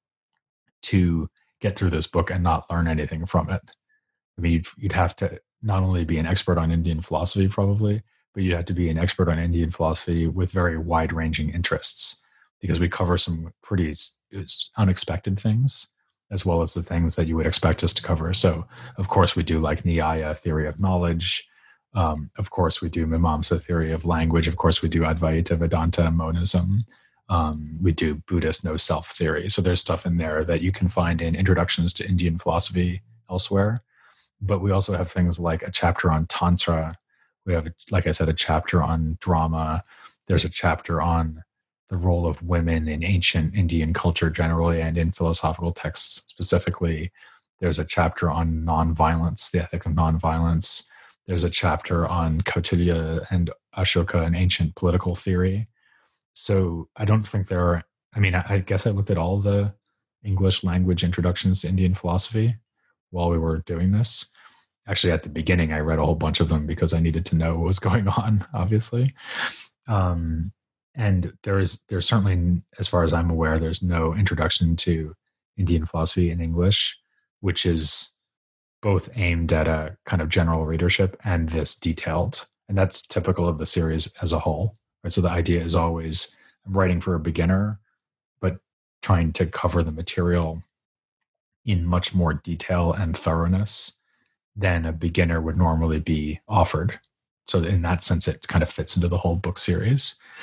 to get through this book and not learn anything from it. I mean, you'd, you'd have to not only be an expert on Indian philosophy probably, but you'd have to be an expert on Indian philosophy with very wide-ranging interests, because we cover some pretty unexpected things, as well as the things that you would expect us to cover. So, of course, we do like Nyaya, theory of knowledge. Um, of course, we do Mimamsa, theory of language. Of course, we do Advaita Vedanta, monism. Um, we do Buddhist no-self theory. So there's stuff in there that you can find in Introductions to Indian Philosophy elsewhere. But we also have things like a chapter on Tantra. We have, like I said, a chapter on drama. There's a chapter on the role of women in ancient Indian culture generally and in philosophical texts specifically. There's a chapter on nonviolence, the ethic of nonviolence. There's a chapter on Kautilya and Ashoka and ancient political theory. So I don't think there are, I mean, I, I guess I looked at all the English language introductions to Indian philosophy while we were doing this. Actually, at the beginning, I read a whole bunch of them because I needed to know what was going on, obviously. Um, and there is, there's certainly, as far as I'm aware, there's no introduction to Indian philosophy in English, which is both aimed at a kind of general readership and this detailed. And that's typical of the series as a whole. Right? So the idea is always, I'm writing for a beginner, but trying to cover the material in much more detail and thoroughness than a beginner would normally be offered. So in that sense, it kind of fits into the whole book series.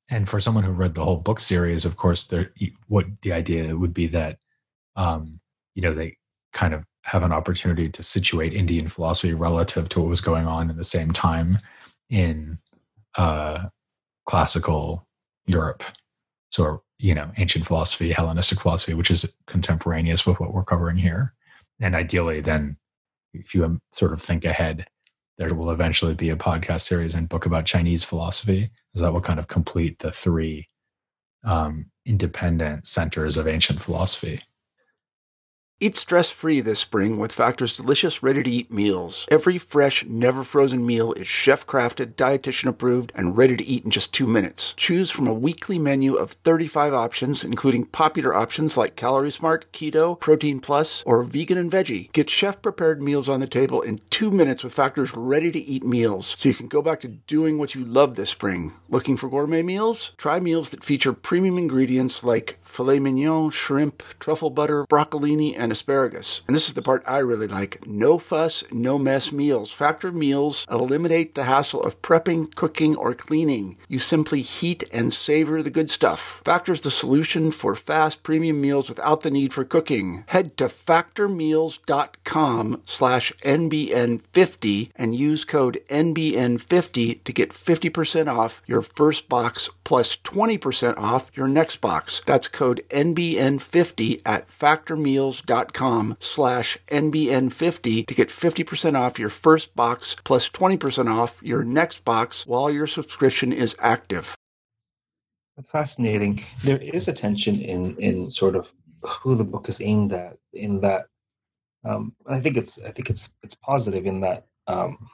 And for someone who read the whole book series, of course, there what the idea would be that um, you know, they kind of have an opportunity to situate Indian philosophy relative to what was going on in the same time in uh, classical Europe. So, you know, ancient philosophy, Hellenistic philosophy, which is contemporaneous with what we're covering here. And ideally, then, if you sort of think ahead, there will eventually be a podcast series and book about Chinese philosophy, because that will kind of complete the three um, independent centers of ancient philosophy. Eat stress-free this spring with Factor's delicious, ready-to-eat meals. Every fresh, never-frozen meal is chef-crafted, dietitian-approved, and ready to eat in just two minutes. Choose from a weekly menu of thirty-five options, including popular options like Calorie Smart, Keto, Protein Plus, or Vegan and Veggie. Get chef-prepared meals on the table in two minutes with Factor's ready-to-eat meals, so you can go back to doing what you love this spring. Looking for gourmet meals? Try meals that feature premium ingredients like filet mignon, shrimp, truffle butter, broccolini, and asparagus. And this is the part I really like. No fuss, no mess meals. Factor meals eliminate the hassle of prepping, cooking, or cleaning. You simply heat and savor the good stuff. Factor's the solution for fast premium meals without the need for cooking. Head to factormeals.com slash NBN50 and use code N B N fifty to get fifty percent off your first box plus twenty percent off your next box. That's code N B N fifty at factormeals.com slash N B N fifty to get fifty percent off your first box plus twenty percent off your next box while your subscription is active. Fascinating. There is a tension in in sort of who the book is aimed at, in that um, I think it's I think it's it's positive in that um,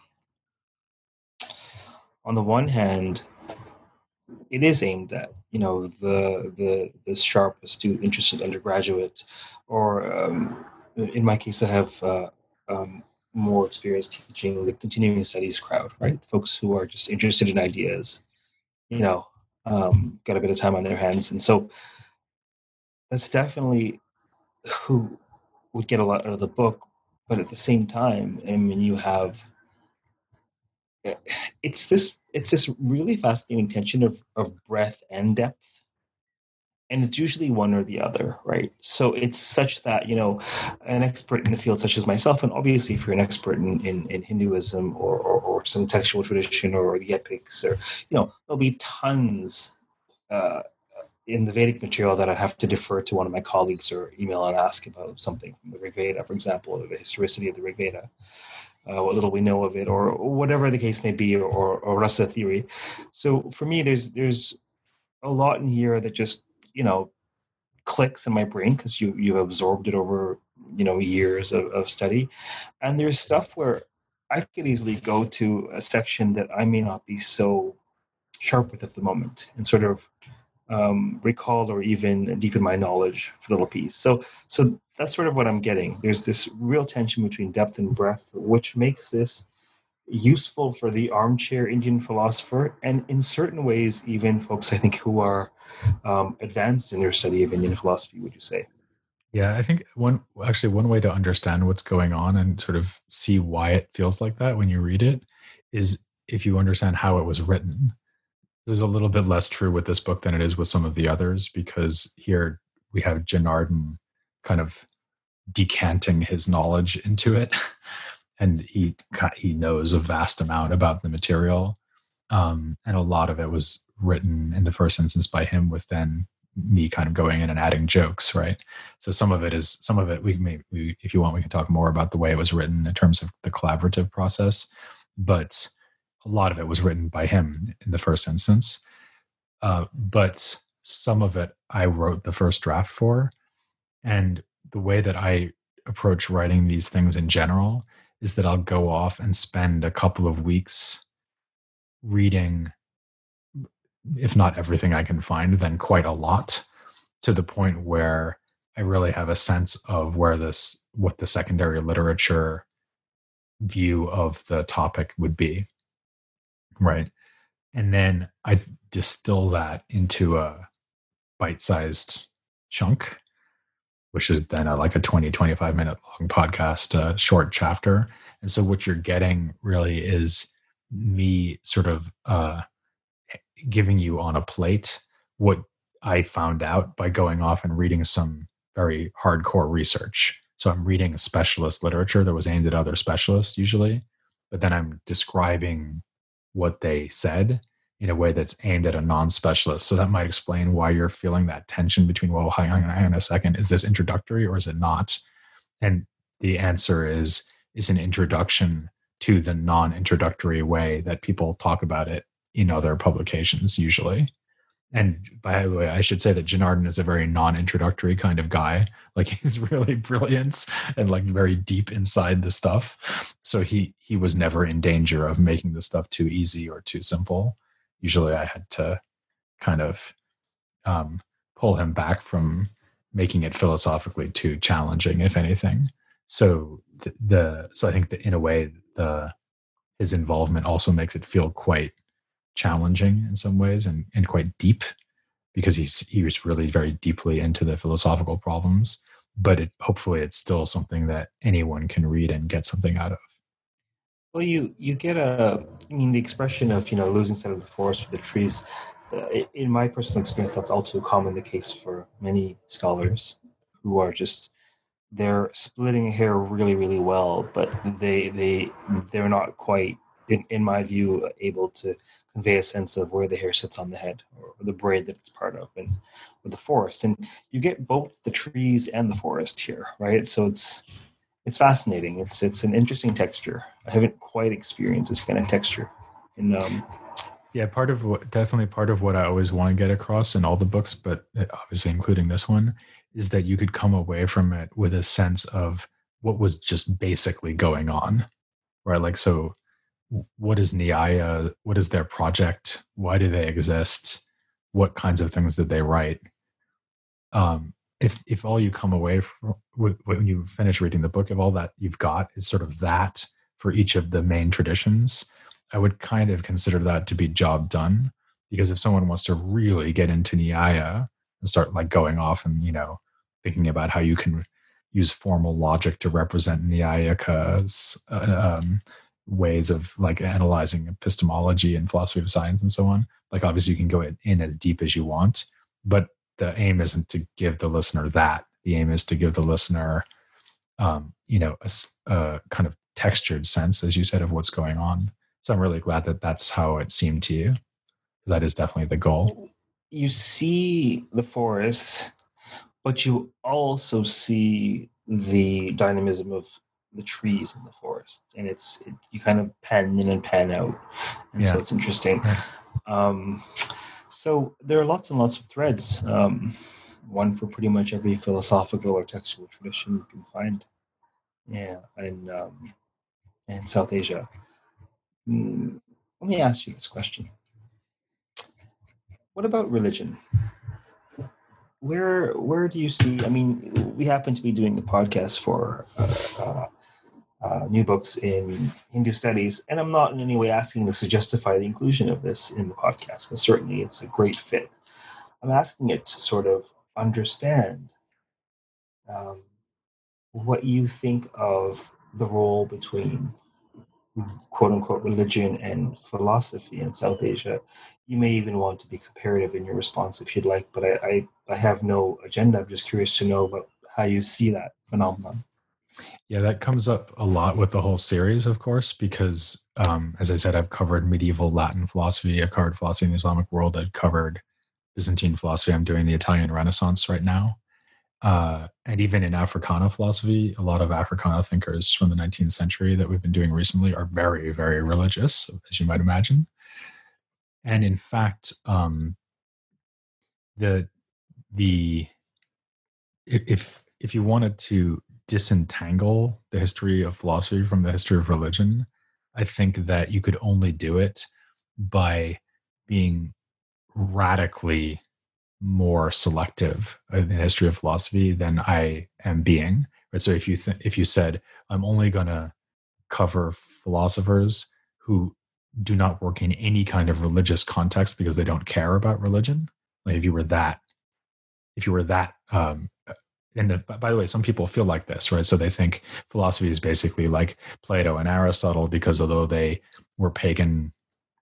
on the one hand, it is aimed at, you know, the the the sharp, astute, interested undergraduate, or um, in my case, I have uh, um, more experience teaching the continuing studies crowd, right? Folks who are just interested in ideas, you know, um, got a bit of time on their hands, and so that's definitely who would get a lot out of the book. But at the same time, I mean, you have it's this it's this really fascinating tension of of breadth and depth, and it's usually one or the other, right? So it's such that, you know, an expert in the field such as myself, and obviously if you're an expert in in, in Hinduism or, or or some textual tradition or the epics, or, you know, there'll be tons uh, in the Vedic material that I have to defer to one of my colleagues or email and ask about something from the Rig Veda, for example, or the historicity of the Rig Veda. Uh, what little we know of it, or whatever the case may be, or, or rasa theory. So for me, there's there's a lot in here that just, you know, clicks in my brain because you you've absorbed it over, you know, years of, of study. And there's stuff where I could easily go to a section that I may not be so sharp with at the moment, and sort of um, recall or even deepen my knowledge for a little piece. So so that's sort of what I'm getting. There's this real tension between depth and breadth, which makes this useful for the armchair Indian philosopher, and in certain ways, even folks, I think, who are um, advanced in their study of Indian philosophy, would you say? Yeah, I think one actually one way to understand what's going on and sort of see why it feels like that when you read it is if you understand how it was written. This is a little bit less true with this book than it is with some of the others, because here we have Janardhan kind of decanting his knowledge into it, and he he knows a vast amount about the material, um, and a lot of it was written in the first instance by him, with then me kind of going in and adding jokes, right? So some of it is some of it we may, we, if you want, we can talk more about the way it was written in terms of the collaborative process, but a lot of it was written by him in the first instance. Uh, but some of it I wrote the first draft for. And the way that I approach writing these things in general is that I'll go off and spend a couple of weeks reading, if not everything I can find, then quite a lot, to the point where I really have a sense of where this, what the secondary literature view of the topic would be. Right. And then I distill that into a bite-sized chunk, which is then a, like a twenty, twenty-five minute long podcast, uh, short chapter. And so what you're getting really is me sort of uh, giving you on a plate what I found out by going off and reading some very hardcore research. So I'm reading specialist literature that was aimed at other specialists usually, but then I'm describing what they said in a way that's aimed at a non-specialist. So that might explain why you're feeling that tension between, well, hang on, hang on a second, is this introductory or is it not? And the answer is, is an introduction to the non-introductory way that people talk about it in other publications usually. And by the way, I should say that Janardon is a very non-introductory kind of guy. Like he's really brilliant and like very deep inside the stuff. So he he was never in danger of making the stuff too easy or too simple. Usually I had to kind of um, pull him back from making it philosophically too challenging, if anything. So the, the so I think that in a way the his involvement also makes it feel quite challenging in some ways and, and quite deep, because he's he was really very deeply into the philosophical problems, but it, hopefully it's still something that anyone can read and get something out of. Well, you you get a, I mean, the expression of, you know, losing sight of the forest for the trees, the, in my personal experience, that's also common the case for many scholars who are just, they're splitting hair really, really well, but they, they, they're not quite, in, in my view, able to convey a sense of where the hair sits on the head or the braid that it's part of, and with the forest. And you get both the trees and the forest here, right? So it's it's fascinating. It's it's an interesting texture. I haven't quite experienced this kind of texture. And um, yeah, part of what definitely part of what I always want to get across in all the books, but obviously including this one, is that you could come away from it with a sense of what was just basically going on, right? Like, so what is Nyaya? What is their project? Why do they exist? What kinds of things did they write? Um, if if all you come away from when you finish reading the book, if all that you've got is sort of that for each of the main traditions, I would kind of consider that to be job done. Because if someone wants to really get into Nyaya and start like going off and, you know, thinking about how you can use formal logic to represent Nyayika's uh, um, ways of like analyzing epistemology and philosophy of science and so on, like obviously you can go in as deep as you want, but the aim isn't to give the listener that. The aim is to give the listener um, you know a, a kind of textured sense, as you said, of what's going on. So I'm really glad that that's how it seemed to you, because that is definitely the goal. You see the forest, but you also see the dynamism of the trees in the forest, and it's it, you kind of pan in and pan out, and yeah. So it's interesting. Yeah. Um, so there are lots and lots of threads, um, one for pretty much every philosophical or textual tradition you can find, yeah, in um, in South Asia. Mm, let me ask you this question: what about religion? Where where do you see? I mean, we happen to be doing a podcast for uh, uh, uh, new books in Hindu studies, and I'm not in any way asking this to justify the inclusion of this in the podcast, because certainly it's a great fit. I'm asking it to sort of understand um, what you think of the role between quote unquote religion and philosophy in South Asia. You may even want to be comparative in your response if you'd like, but I, I, I have no agenda. I'm just curious to know about how you see that phenomenon. Yeah, that comes up a lot with the whole series, of course, because um, as I said, I've covered medieval Latin philosophy, I've covered philosophy in the Islamic world, I've covered Byzantine philosophy, I'm doing the Italian Renaissance right now. Uh, and even in Africana philosophy, a lot of Africana thinkers from the nineteenth century that we've been doing recently are very, very religious, as you might imagine. And in fact, um, the the if if you wanted to disentangle the history of philosophy from the history of religion, I think that you could only do it by being radically more selective in the history of philosophy than I am being. Right? So if you th- if you said I'm only going to cover philosophers who do not work in any kind of religious context because they don't care about religion, like if you were that, if you were that, um, and the, by the way, some people feel like this, right? So they think philosophy is basically like Plato and Aristotle, because although they were pagan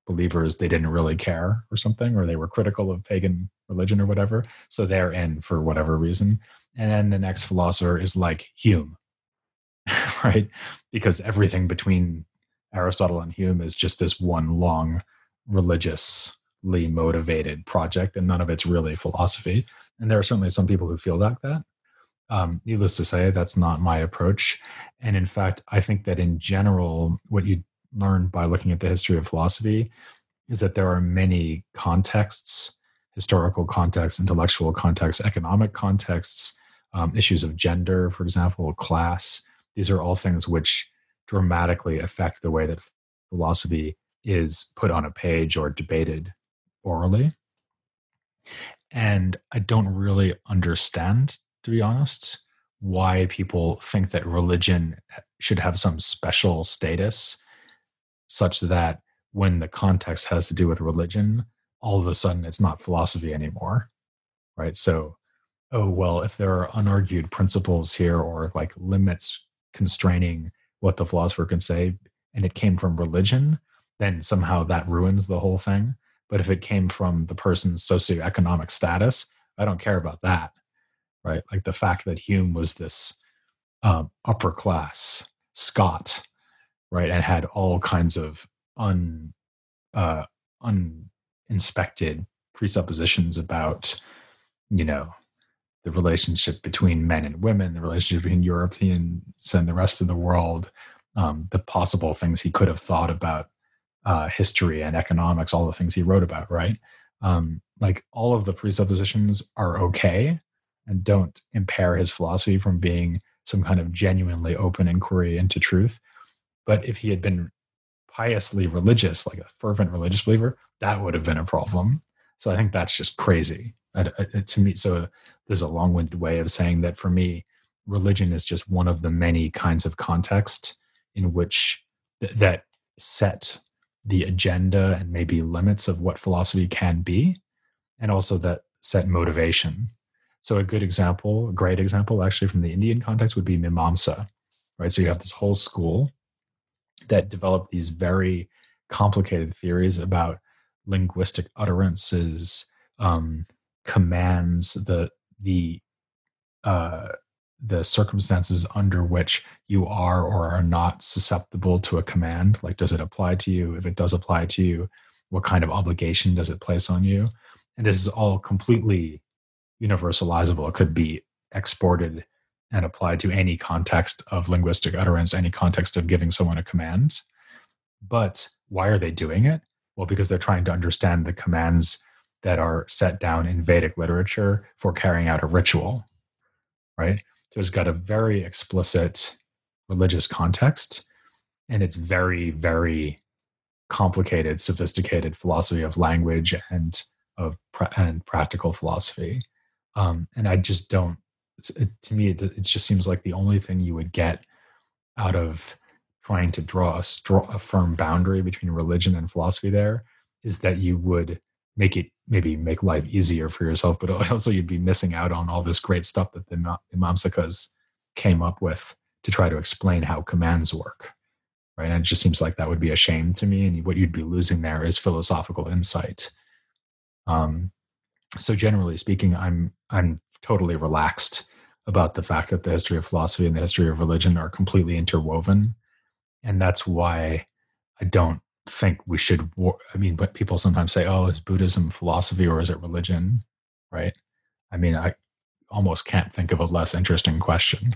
believers, they didn't really care or something, or they were critical of pagan religion or whatever. So they're in for whatever reason. And then the next philosopher is like Hume, right? Because everything between Aristotle and Hume is just this one long religiously motivated project, and none of it's really philosophy. And there are certainly some people who feel like that. Um, needless to say, that's not my approach. And in fact, I think that in general, what you learn by looking at the history of philosophy is that there are many contexts, historical contexts, intellectual contexts, economic contexts, um, issues of gender, for example, class. These are all things which dramatically affect the way that philosophy is put on a page or debated orally. And I don't really understand, to be honest, why people think that religion should have some special status such that when the context has to do with religion, all of a sudden it's not philosophy anymore, right? So, oh, well, if there are unargued principles here or like limits constraining what the philosopher can say, and it came from religion, then somehow that ruins the whole thing. But if it came from the person's socioeconomic status, I don't care about that, right? Like the fact that Hume was this um, upper class Scot, right, and had all kinds of un uh, uninspected presuppositions about, you know, the relationship between men and women, the relationship between Europeans and the rest of the world, um, the possible things he could have thought about uh, history and economics, all the things he wrote about, right? Um, like all of the presuppositions are okay and don't impair his philosophy from being some kind of genuinely open inquiry into truth. But if he had been piously religious, like a fervent religious believer, that would have been a problem. So I think that's just crazy I, I, to me. So there's a long-winded way of saying that for me, religion is just one of the many kinds of context in which th- that set the agenda and maybe limits of what philosophy can be, and also that set motivation. So a good example, a great example actually from the Indian context would be Mimamsa, right? So you have this whole school that developed these very complicated theories about linguistic utterances, um, commands, the the uh, the circumstances under which you are or are not susceptible to a command. Like, does it apply to you? If it does apply to you, what kind of obligation does it place on you? And this is all completely universalizable. It could be exported and applied to any context of linguistic utterance, any context of giving someone a command. But why are they doing it? Well, because they're trying to understand the commands that are set down in Vedic literature for carrying out a ritual, right? So it's got a very explicit religious context, and it's very, very complicated, sophisticated philosophy of language and of pra- and practical philosophy. Um, and I just don't, it, to me, it, it just seems like the only thing you would get out of trying to draw a, draw a firm boundary between religion and philosophy there is that you would make it, maybe make life easier for yourself, but also you'd be missing out on all this great stuff that the Mimamsakas came up with to try to explain how commands work, right? And it just seems like that would be a shame to me, and what you'd be losing there is philosophical insight. Um, so generally speaking, I'm I'm totally relaxed about the fact that the history of philosophy and the history of religion are completely interwoven, and that's why I don't think we should. I mean, but people sometimes say, "Oh, is Buddhism philosophy or is it religion?" Right? I mean, I almost can't think of a less interesting question.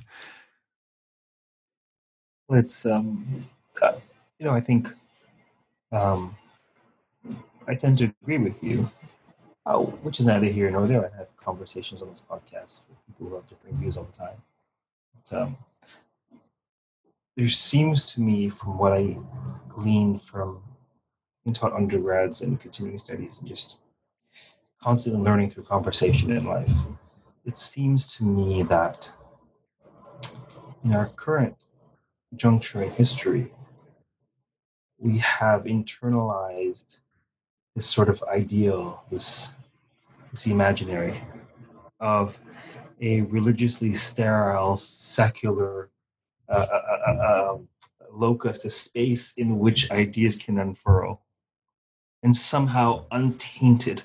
Well, it's um, uh, you know, I think um, I tend to agree with you. Uh, which is neither here nor there. I have conversations on this podcast with people who have different views all the time. But, um, there seems to me, from what I gleaned from being taught undergrads and continuing studies and just constantly learning through conversation in life, it seems to me that in our current juncture in history, we have internalized this sort of ideal, this this imaginary of a religiously sterile, secular uh, uh, uh, um, locus, a space in which ideas can unfurl. and somehow untainted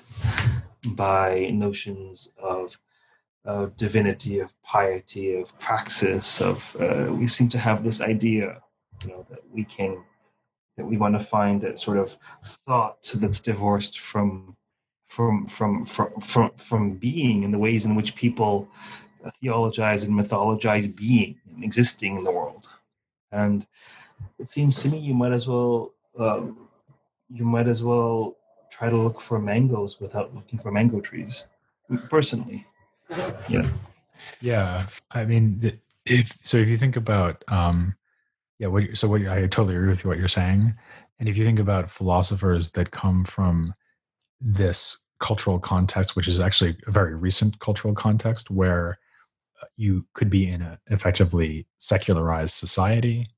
by notions of uh, divinity, of piety, of praxis. Of uh, we seem to have this idea, you know, that we can that we want to find a sort of thought that's divorced from from from from from, from being, and the ways in which people theologize and mythologize being and existing in the world. And it seems to me you might as well um, you might as well try to look for mangoes without looking for mango trees. Personally, yeah, Yeah. I mean, if so, if you think about, um, yeah, what so what I totally agree with what you're saying, and if you think about philosophers that come from this cultural context, which is actually a very recent cultural context, where you could be in an effectively secularized society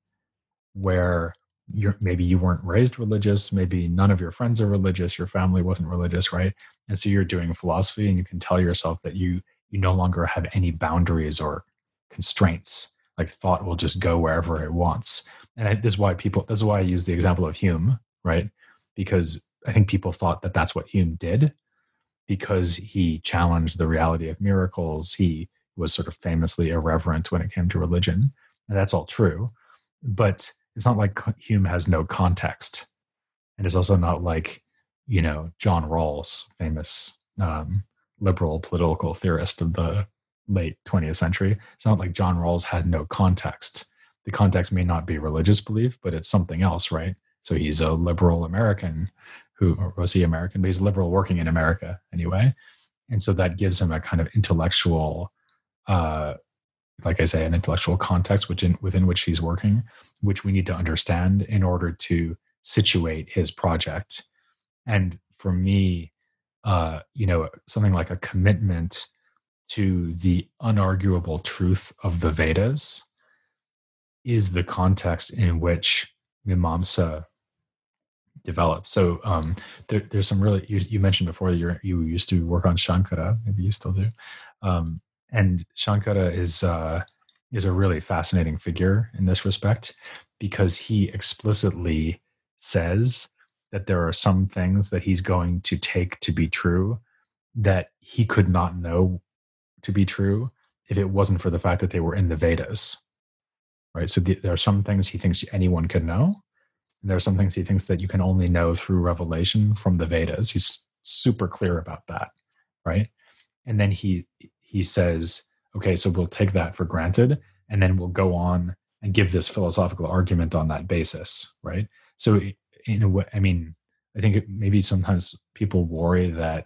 where you're maybe you weren't raised religious, maybe none of your friends are religious, your family wasn't religious, right? And so you're doing philosophy, and you can tell yourself that you you no longer have any boundaries or constraints. Like thought will just go wherever it wants. And I, this is why people. This is why I use the example of Hume, right? Because I think people thought that that's what Hume did, because he challenged the reality of miracles. He was sort of famously irreverent when it came to religion, and that's all true. But it's not like Hume has no context, and it's also not like, you know, John Rawls, famous um, liberal political theorist of the late twentieth century. It's not like John Rawls had no context. The context may not be religious belief, but it's something else, right? So he's a liberal American who, or was he American? But he's liberal working in America anyway. And so that gives him a kind of intellectual, uh, like I say, an intellectual context within, within which he's working, which we need to understand in order to situate his project. And for me, uh, you know, something like a commitment to the unarguable truth of the Vedas is the context in which Mimamsa develops. So um, there, there's some really, you, you mentioned before that you're, you used to work on Shankara, maybe you still do. Um, and Shankara is uh, is a really fascinating figure in this respect, because he explicitly says that there are some things that he's going to take to be true that he could not know to be true if it wasn't for the fact that they were in the Vedas, right? So the, there are some things he thinks anyone could know, and there are some things he thinks that you can only know through revelation from the Vedas. He's super clear about that, right? And then he he says, okay, so we'll take that for granted, and then we'll go on and give this philosophical argument on that basis, right? So in a way, I mean, I think it, maybe sometimes people worry that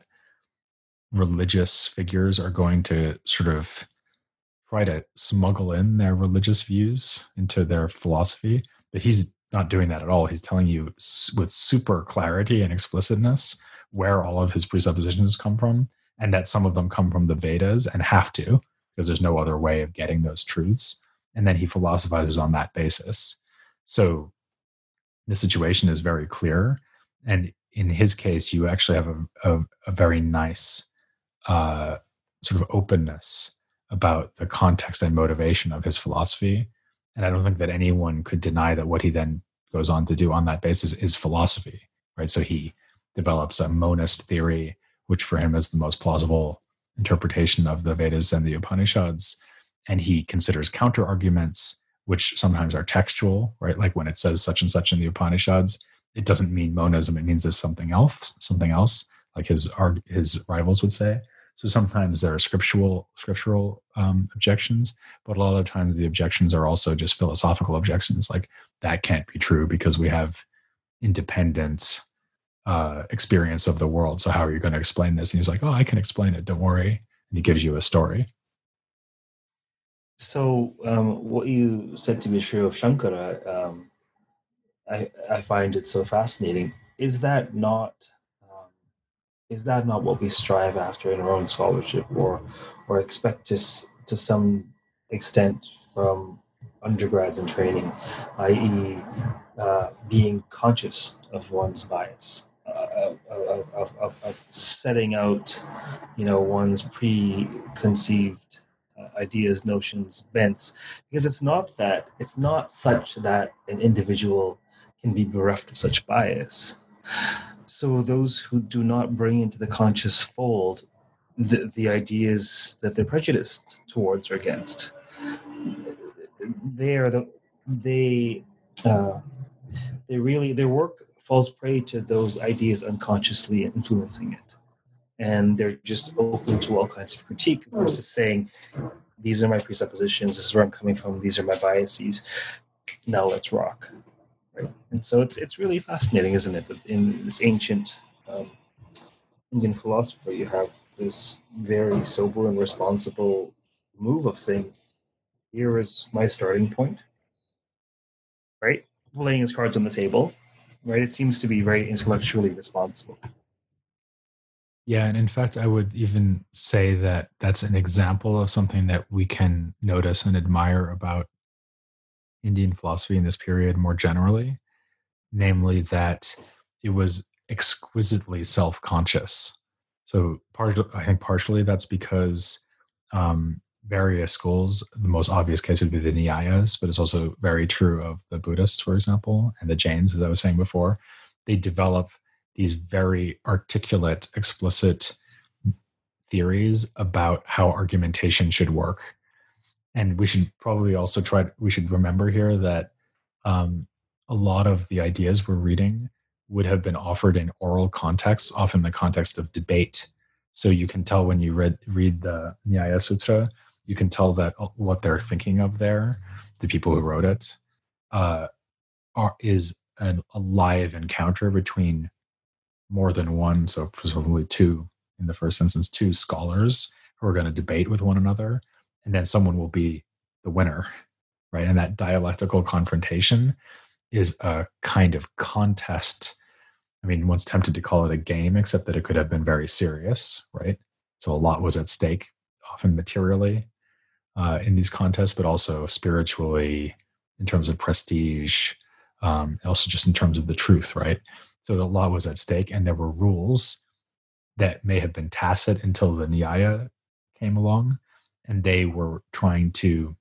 religious figures are going to sort of try to smuggle in their religious views into their philosophy, but he's not doing that at all. He's telling you with super clarity and explicitness where all of his presuppositions come from, and that some of them come from the Vedas and have to, because there's no other way of getting those truths. And then he philosophizes on that basis. So the situation is very clear. And in his case, you actually have a, a, a very nice uh, sort of openness about the context and motivation of his philosophy. And I don't think that anyone could deny that what he then goes on to do on that basis is philosophy, right? So he develops a monist theory, which for him is the most plausible interpretation of the Vedas and the Upanishads. And he considers counter arguments, which sometimes are textual, right? Like when it says such and such in the Upanishads, it doesn't mean monism. It means this something else, something else, like his his rivals would say. So sometimes there are scriptural scriptural um, objections, but a lot of times the objections are also just philosophical objections, like that can't be true because we have independent uh, experience of the world. So how are you going to explain this? And he's like, oh, I can explain it. Don't worry. And he gives you a story. So um, what you said to be true of Shankara, um, I, I find it so fascinating. Is that not um, is that not what we strive after in our own scholarship, or or expect to to some extent from undergrads in training, that is, uh, being conscious of one's bias, uh, of, of, of, of setting out, you know, one's preconceived uh, ideas, notions, bents, because it's not that it's not such that an individual can be bereft of such bias. so those who do not bring into the conscious fold the, the ideas that they're prejudiced towards or against, they are the they uh, they really their work falls prey to those ideas unconsciously influencing it, and they're just open to all kinds of critique versus saying, these are my presuppositions, this is where I'm coming from, these are my biases, now let's rock. Right? And so it's it's really fascinating, isn't it? That in this ancient um, Indian philosophy, you have this very sober and responsible move of saying, here is my starting point, right? Laying his cards on the table, right? It seems to be very intellectually responsible. Yeah, and in fact, I would even say that that's an example of something that we can notice and admire about Indian philosophy in this period more generally, namely that it was exquisitely self-conscious. So part, I think partially that's because um, various schools, the most obvious case would be the Nyayas, but it's also very true of the Buddhists, for example, and the Jains, as I was saying before. They develop these very articulate, explicit theories about how argumentation should work. And we should probably also try, we should remember here that um, a lot of the ideas we're reading would have been offered in oral contexts, often in the context of debate. So you can tell when you read read the Nyaya Sutra, you can tell that what they're thinking of there, the people who wrote it, uh, are, is an, a live encounter between more than one, so presumably two, in the first instance, two scholars who are going to debate with one another, and then someone will be the winner, right? And that dialectical confrontation is a kind of contest. I mean, one's tempted to call it a game, except that it could have been very serious, right? So a lot was at stake, often materially, uh, in these contests, but also spiritually, in terms of prestige, um, and also just in terms of the truth, right? So a lot was at stake, and there were rules that may have been tacit until the Nyaya came along, and they were trying to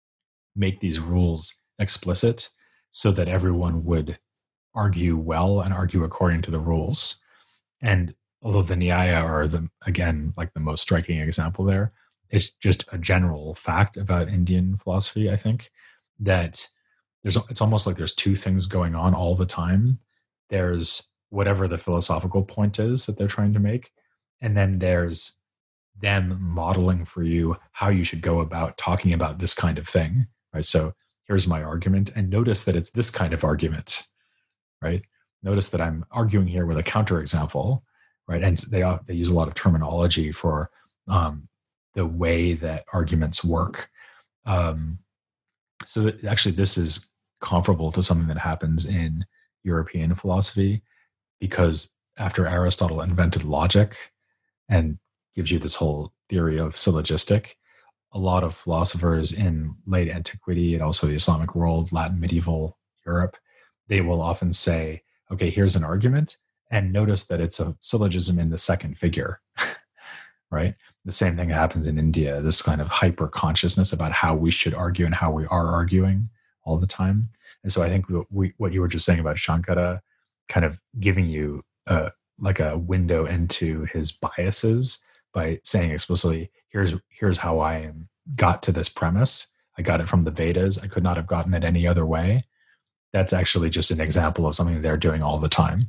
make these rules explicit so that everyone would argue well and argue according to the rules. And although the Nyaya are, the again, like the most striking example there, it's just a general fact about Indian philosophy, I think, that there's it's almost like there's two things going on all the time. There's whatever the philosophical point is that they're trying to make, and then there's them modeling for you how you should go about talking about this kind of thing, right? So here's my argument, and notice that it's this kind of argument, right? Notice that I'm arguing here with a counterexample, right? And they they use a lot of terminology for um, the way that arguments work. Um, so that actually, this is comparable to something that happens in European philosophy, because after Aristotle invented logic and gives you this whole theory of syllogistic, a lot of philosophers in late antiquity and also the Islamic world, Latin medieval Europe, they will often say, okay, here's an argument, and notice that it's a syllogism in the second figure, right? The same thing happens in India, this kind of hyper consciousness about how we should argue and how we are arguing all the time. And so I think we, what you were just saying about Shankara kind of giving you uh, like a window into his biases by saying explicitly, here's here's how I am, got to this premise. I got it from the Vedas. I could not have gotten it any other way. That's actually just an example of something they're doing all the time.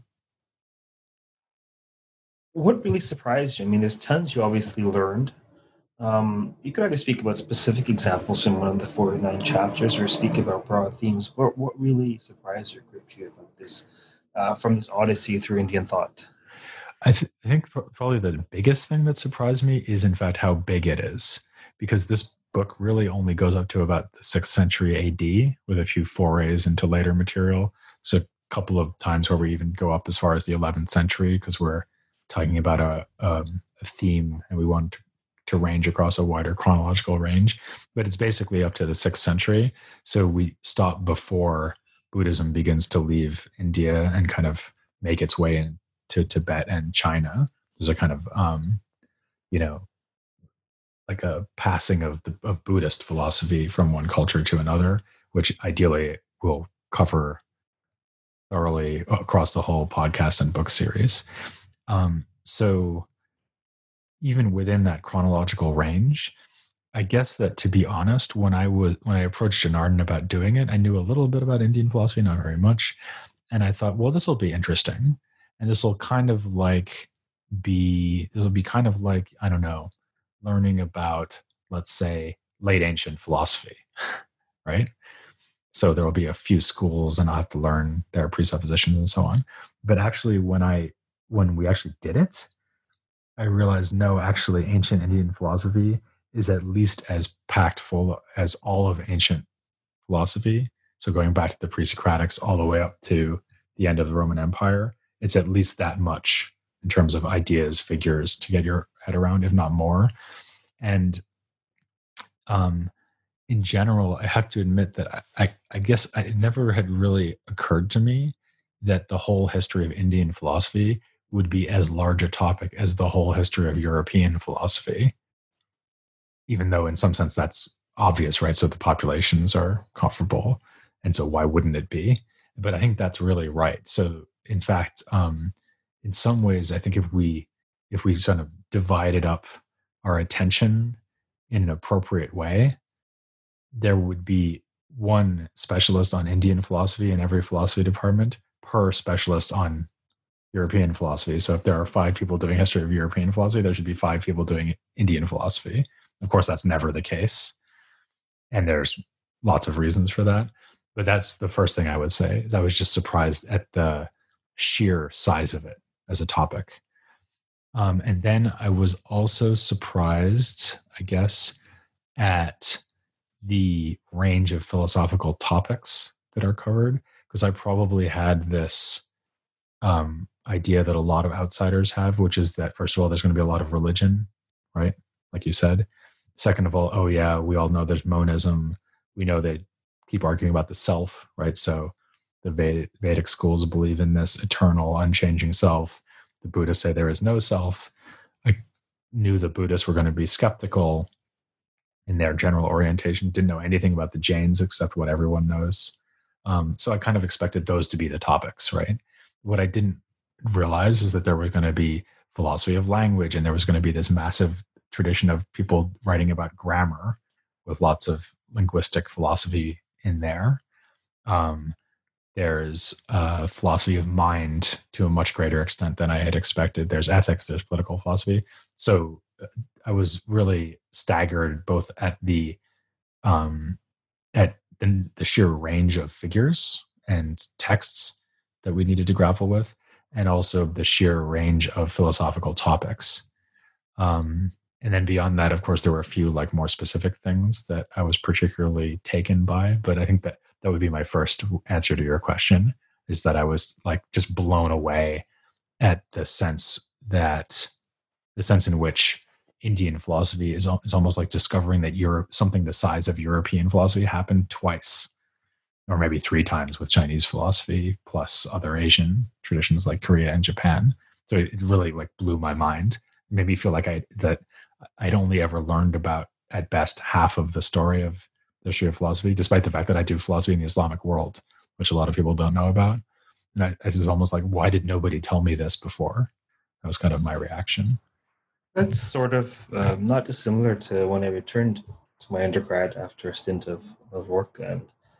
What really surprised you? I mean, there's tons you obviously learned. Um, you could either speak about specific examples in one of the forty-nine chapters or speak about broad themes. What, what really surprised or gripped you about this, uh, from this odyssey through Indian thought? I, th- I think probably the biggest thing that surprised me is, in fact, how big it is, because this book really only goes up to about the sixth century A D with a few forays into later material. So a couple of times where we even go up as far as the eleventh century, because we're talking about a, um, a theme and we want to, to range across a wider chronological range. But it's basically up to the sixth century. So we stop before Buddhism begins to leave India and kind of make its way into Tibet and China. There's a kind of, um, you know, like a passing of the of Buddhist philosophy from one culture to another, which ideally will cover thoroughly across the whole podcast and book series. Um, so even within that chronological range, I guess that, to be honest, when I was when I approached Janardon about doing it, I knew a little bit about Indian philosophy, not very much, and I thought, well, this will be interesting, and this will kind of like be this will be kind of like, I don't know, learning about, let's say, late ancient philosophy, right? So there will be a few schools, and I'll have to learn their presuppositions and so on. But actually, when I when we actually did it, I realized, no, actually, ancient Indian philosophy is at least as packed full as all of ancient philosophy. So going back to the pre-Socratics all the way up to the end of the Roman Empire, it's at least that much in terms of ideas, figures to get your head around, if not more. And um, in general, I have to admit that I, I, I guess I, it never had really occurred to me that the whole history of Indian philosophy would be as large a topic as the whole history of European philosophy, even though in some sense that's obvious, right? So the populations are comparable, and so why wouldn't it be? But I think that's really right. So in fact, um, in some ways, I think if we if we sort of divided up our attention in an appropriate way, there would be one specialist on Indian philosophy in every philosophy department per specialist on European philosophy. So if there are five people doing history of European philosophy, there should be five people doing Indian philosophy. Of course, that's never the case, and there's lots of reasons for that. But that's the first thing I would say, is I was just surprised at the sheer size of it as a topic. Um, and then I was also surprised, I guess, at the range of philosophical topics that are covered, because I probably had this um, idea that a lot of outsiders have, which is that, first of all, there's going to be a lot of religion, right? Like you said. Second of all, oh yeah, we all know there's monism. We know they keep arguing about the self, right? So the Vedic, Vedic schools believe in this eternal, unchanging self. The Buddhists say there is no self. I knew the Buddhists were going to be skeptical in their general orientation, didn't know anything about the Jains except what everyone knows. Um, so I kind of expected those to be the topics, right? What I didn't realize is that there were going to be philosophy of language, and there was going to be this massive tradition of people writing about grammar with lots of linguistic philosophy in there. Um, there's uh, philosophy of mind to a much greater extent than I had expected. There's ethics, there's political philosophy. So uh, I was really staggered both at the um, at the, the sheer range of figures and texts that we needed to grapple with, and also the sheer range of philosophical topics. Um, and then beyond that, of course, there were a few like more specific things that I was particularly taken by. But I think that that would be my first answer to your question, is that I was like just blown away at the sense that the sense in which Indian philosophy is, is almost like discovering that Europe, something the size of European philosophy happened twice, or maybe three times with Chinese philosophy, plus other Asian traditions like Korea and Japan. So it really like blew my mind. It made me feel like I that I'd only ever learned about, at best, half of the story of the history of philosophy, despite the fact that I do philosophy in the Islamic world, which a lot of people don't know about. And I, I was almost like, why did nobody tell me this before? That was kind of my reaction. That's sort of um, not dissimilar to when I returned to my undergrad after a stint of, of work, and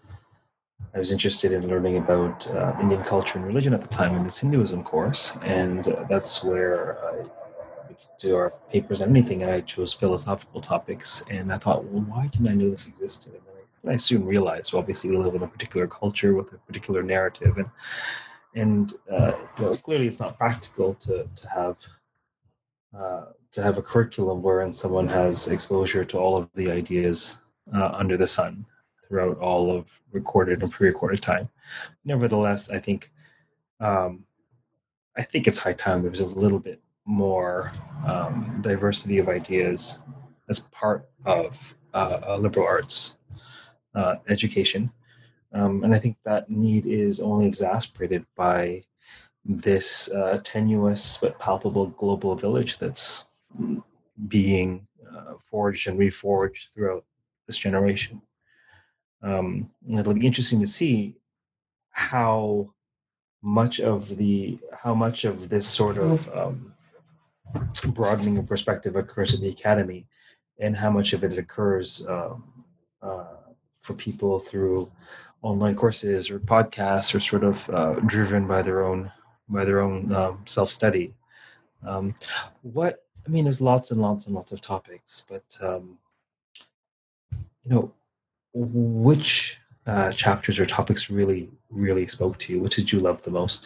I was interested in learning about uh, Indian culture and religion at the time in this Hinduism course, and uh, that's where I we could do our papers on anything, and I chose philosophical topics, and I thought, well, why didn't I know this existed? And then I, and I soon realized, well, obviously, we live in a particular culture with a particular narrative, and and uh, you know, clearly it's not practical to to have uh, to have a curriculum wherein someone has exposure to all of the ideas uh, under the sun throughout all of recorded and pre-recorded time. Nevertheless, I think um, I think it's high time there was a little bit more um, diversity of ideas as part of uh, a liberal arts uh, education. Um, and I think that need is only exacerbated by this uh, tenuous but palpable global village that's being uh, forged and reforged throughout this generation. Um, it'll be interesting to see how much of the how much of this sort of um, broadening of perspective occurs in the academy, and how much of it occurs um, uh, for people through online courses or podcasts, or sort of uh, driven by their own by their own um, self study. Um, what I mean, there's lots and lots and lots of topics, but um, you know, which uh, chapters or topics really really spoke to you? Which did you love the most?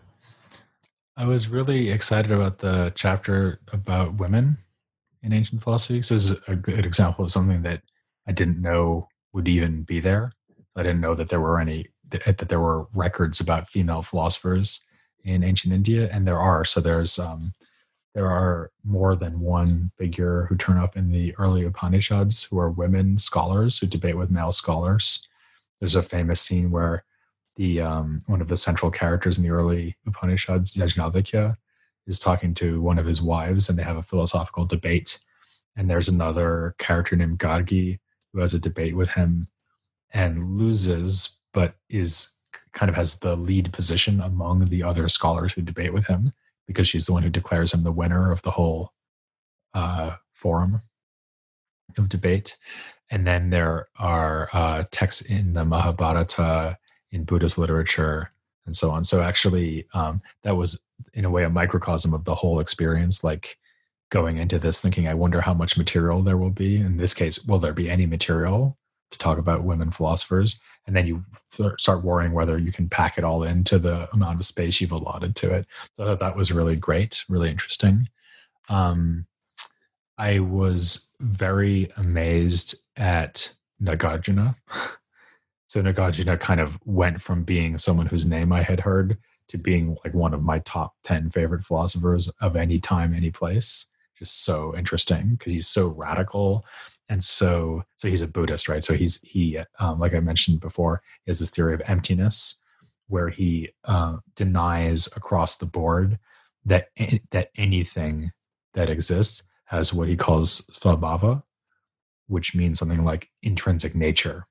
I was really excited about the chapter about women in ancient philosophy. So this is a good example of something that I didn't know would even be there. I didn't know that there were any that there were records about female philosophers in ancient India, and there are. So there's um, there are more than one figure who turn up in the early Upanishads who are women scholars who debate with male scholars. There's a famous scene where the um, one of the central characters in the early Upanishads, Yajnavalkya, is talking to one of his wives, and they have a philosophical debate. And there's another character named Gargi who has a debate with him and loses, but is kind of has the lead position among the other scholars who debate with him, because she's the one who declares him the winner of the whole uh, forum of debate. And then there are uh, texts in the Mahabharata, in Buddhist literature, and so on. So actually, um, that was in a way a microcosm of the whole experience, like going into this thinking, I wonder how much material there will be. In this case, will there be any material to talk about women philosophers? And then you th- start worrying whether you can pack it all into the amount of space you've allotted to it. So I thought that was really great, really interesting. Um, I was very amazed at Nagarjuna. So Nagarjuna kind of went from being someone whose name I had heard to being like one of my top ten favorite philosophers of any time, any place. Just so interesting because he's so radical. And so, so he's a Buddhist, right? So he's, he, um, like I mentioned before, he has this theory of emptiness where he uh, denies across the board that, that anything that exists has what he calls svabhava, which means something like intrinsic nature.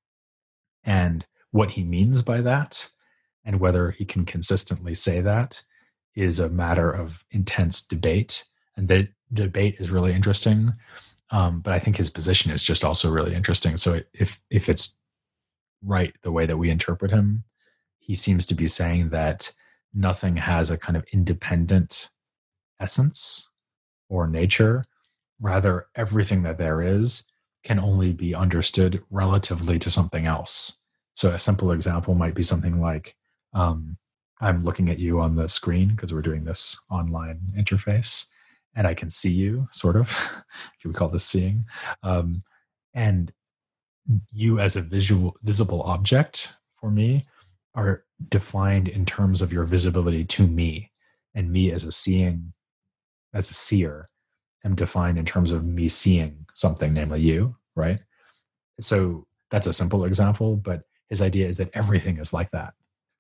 And what he means by that, and whether he can consistently say that, is a matter of intense debate. And the debate is really interesting. Um, but I think his position is just also really interesting. So if if it's right the way that we interpret him, he seems to be saying that nothing has a kind of independent essence or nature. Rather, everything that there is can only be understood relatively to something else. So a simple example might be something like, um, I'm looking at you on the screen because we're doing this online interface, and I can see you, sort of, if you would call this seeing. Um, and you as a visual, visible object for me are defined in terms of your visibility to me, and me as a seeing, as a seer, am defined in terms of me seeing something, namely you, right? So that's a simple example, but his idea is that everything is like that.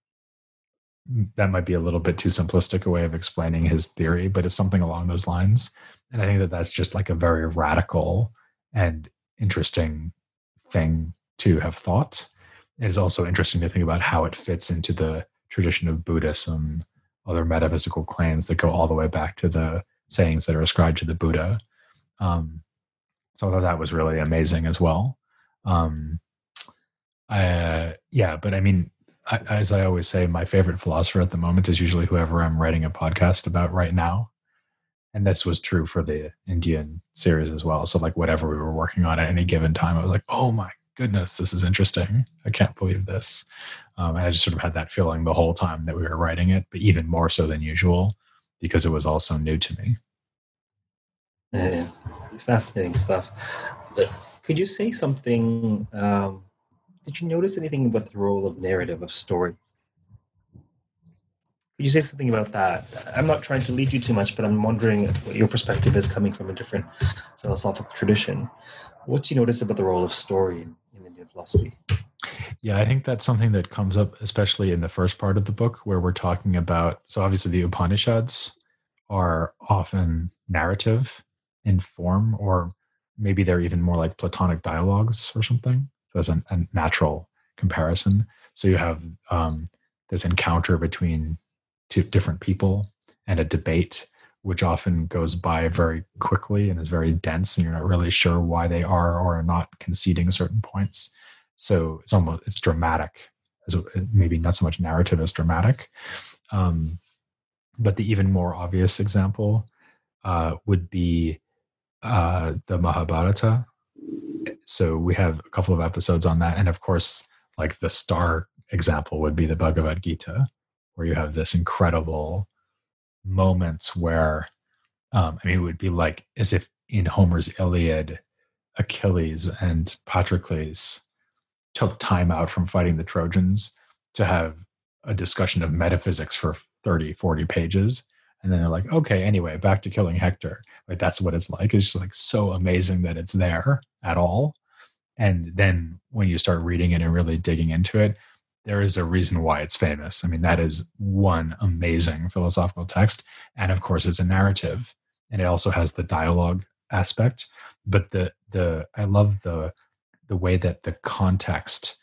That might be a little bit too simplistic a way of explaining his theory, but it's something along those lines. And I think that that's just like a very radical and interesting thing to have thought. It is also interesting to think about how it fits into the tradition of Buddhism, other metaphysical claims that go all the way back to the sayings that are ascribed to the Buddha. Um, so I thought that was really amazing as well. Um, uh, yeah, but I mean, I, as I always say, my favorite philosopher at the moment is usually whoever I'm writing a podcast about right now. And this was true for the Indian series as well. So like whatever we were working on at any given time, I was like, oh my goodness, this is interesting. I can't believe this. Um, and I just sort of had that feeling the whole time that we were writing it, but even more so than usual because it was all so new to me. Yeah, fascinating stuff. But could you say something? Um, did you notice anything about the role of narrative, of story? Could you say something about that? I'm not trying to lead you too much, but I'm wondering what your perspective is coming from a different philosophical tradition. What do you notice about the role of story in, in Indian philosophy? Yeah, I think that's something that comes up, especially in the first part of the book, where we're talking about, so obviously the Upanishads are often narrative in form, or maybe they're even more like Platonic dialogues or something. So as a, a natural comparison. So you have um, this encounter between two different people and a debate, which often goes by very quickly and is very dense, and you're not really sure why they are or are not conceding certain points. So it's almost it's dramatic, as maybe not so much narrative as dramatic. Um, but the even more obvious example uh, would be uh, the Mahabharata. So we have a couple of episodes on that, and of course, like the star example would be the Bhagavad Gita, where you have this incredible moments where, um, I mean, it would be like as if in Homer's Iliad, Achilles and Patroclus took time out from fighting the Trojans to have a discussion of metaphysics for thirty, forty pages. And then they're like, okay, anyway, back to killing Hector. Like, that's what it's like. It's just like so amazing that it's there at all. And then when you start reading it and really digging into it, there is a reason why it's famous. I mean, that is one amazing philosophical text. And of course, it's a narrative, and it also has the dialogue aspect. But the the I love the the way that the context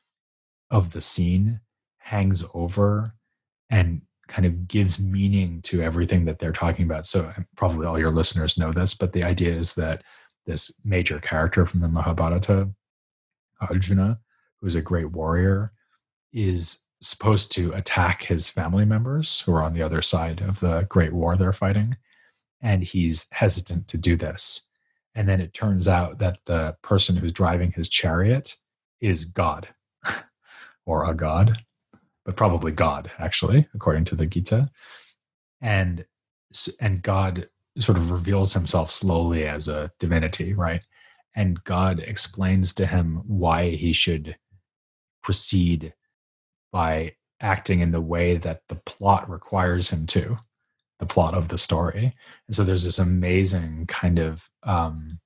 of the scene hangs over and kind of gives meaning to everything that they're talking about. So probably all your listeners know this, but the idea is that this major character from the Mahabharata, Arjuna, who's a great warrior, is supposed to attack his family members who are on the other side of the great war they're fighting. And he's hesitant to do this. And then it turns out that the person who's driving his chariot is God or a god, but probably God, actually, according to the Gita. And, and God sort of reveals himself slowly as a divinity, right? And God explains to him why he should proceed by acting in the way that the plot requires him to, the plot of the story. And so there's this amazing kind of um,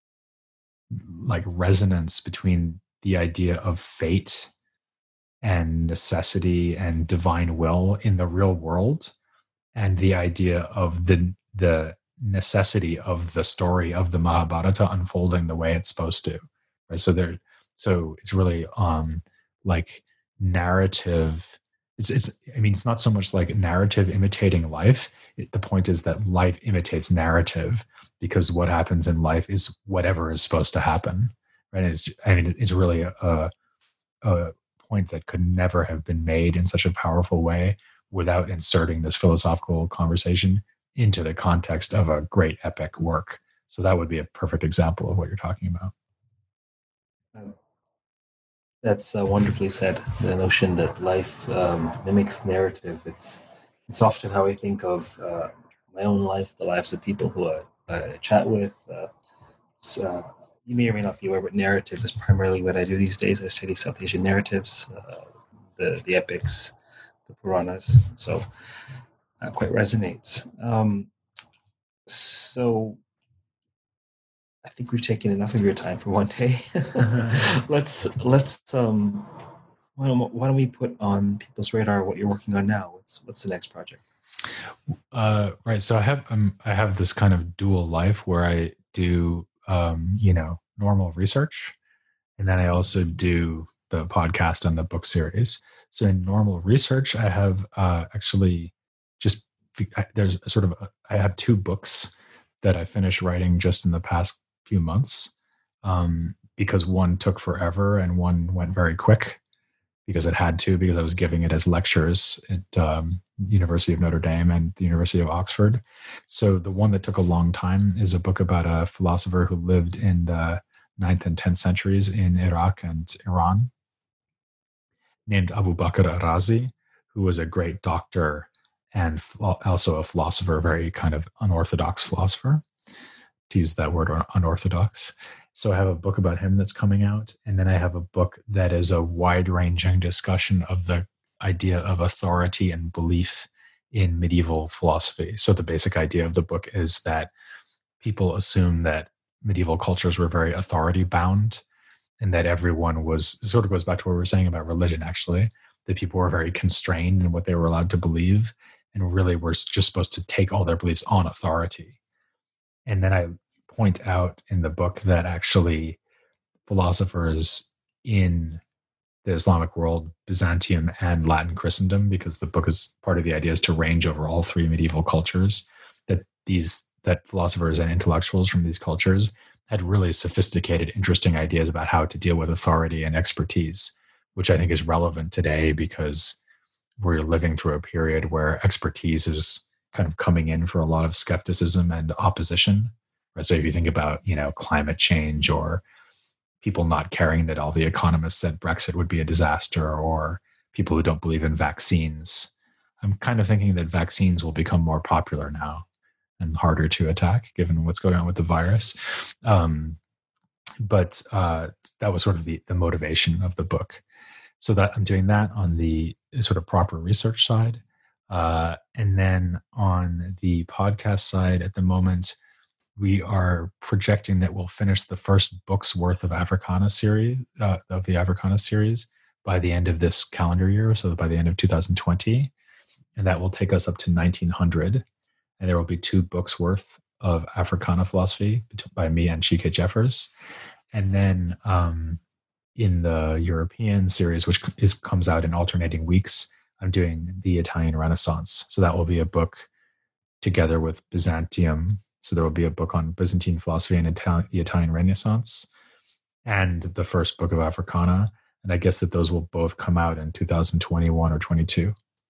like resonance between the idea of fate and necessity and divine will in the real world, and the idea of the the necessity of the story of the Mahabharata unfolding the way it's supposed to. Right? So there, so it's really um like narrative. It's it's. I mean, it's not so much like narrative imitating life. It, the point is that life imitates narrative, because what happens in life is whatever is supposed to happen. Right? And it's. I mean, it's really a, a, a point that could never have been made in such a powerful way without inserting this philosophical conversation into the context of a great epic work. So that would be a perfect example of what you're talking about. Um, that's uh, wonderfully said. The notion that life um, mimics narrative. It's it's often how I think of uh, my own life, the lives of people who I, I chat with. Uh, so, you may or may not be aware, but narrative is primarily what I do these days. I study South Asian narratives, uh, the the epics, the Puranas. So that quite resonates. Um, so I think we've taken enough of your time for one day. let's let's um, why don't, why don't we put on people's radar what you're working on now? What's what's the next project? Uh, right. So I have um, I have this kind of dual life where I do um, you know normal research, and then I also do the podcast and the book series. So in normal research, I have uh, actually just there's sort of a, I have two books that I finished writing just in the past few months, um, because one took forever and one went very quick because it had to, because I was giving it as lectures at um, University of Notre Dame and the University of Oxford. So the one that took a long time is a book about a philosopher who lived in the ninth and tenth centuries in Iraq and Iran, named Abu Bakr al-Razi, who was a great doctor and also a philosopher, a very kind of unorthodox philosopher, to use that word, unorthodox. So I have a book about him that's coming out. And then I have a book that is a wide-ranging discussion of the idea of authority and belief in medieval philosophy. So the basic idea of the book is that people assume that medieval cultures were very authority-bound, and that everyone was, sort of goes back to what we were saying about religion, actually, that people were very constrained in what they were allowed to believe, and really were just supposed to take all their beliefs on authority. And then I point out in the book that actually philosophers in the Islamic world, Byzantium, and Latin Christendom, because the book is part of the idea is to range over all three medieval cultures, that these that philosophers and intellectuals from these cultures had really sophisticated, interesting ideas about how to deal with authority and expertise, which I think is relevant today because we're living through a period where expertise is kind of coming in for a lot of skepticism and opposition. So if you think about, you know, climate change, or people not caring that all the economists said Brexit would be a disaster, or people who don't believe in vaccines, I'm kind of thinking that vaccines will become more popular now and harder to attack given what's going on with the virus. Um, but uh, that was sort of the, the motivation of the book. So that I'm doing that on the sort of proper research side. Uh, and then on the podcast side at the moment, we are projecting that we'll finish the first book's worth of Africana series, uh, of the Africana series by the end of this calendar year. So by the end of two thousand twenty. And that will take us up to nineteen hundred. And there will be two books worth of Africana philosophy by me and Chike Jeffers. And then um, in the European series, which is comes out in alternating weeks, I'm doing the Italian Renaissance. So that will be a book together with Byzantium. So there will be a book on Byzantine philosophy and Italian, the Italian Renaissance, and the first book of Africana. And I guess that those will both come out in two thousand twenty-one or twenty-two.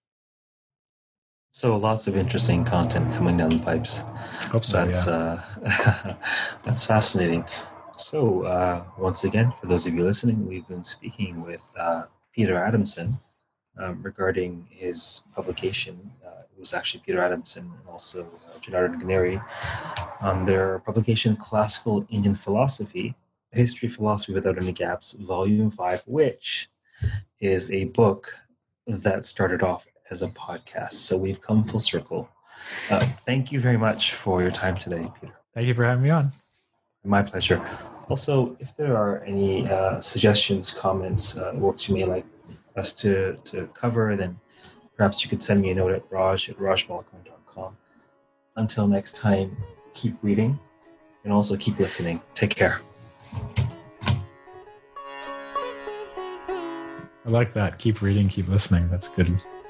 So lots of interesting content coming down the pipes. Hope so. That's Yeah. uh, that's fascinating. So uh, once again, for those of you listening, we've been speaking with uh, Peter Adamson um, regarding his publication. Uh, it was actually Peter Adamson and also uh, Janardhan Ganeri on their publication, Classical Indian Philosophy, A History of Philosophy Without Any Gaps, Volume five, which is a book that started off as a podcast. So we've come full circle. Uh, thank you very much for your time today, Peter. Thank you for having me on. My pleasure. Also, if there are any uh, suggestions, comments, uh, works you may like us to, to cover, then perhaps you could send me a note at raj at raj malcolm dot com. Until next time, keep reading and also keep listening. Take care. I like that. Keep reading, keep listening. That's good.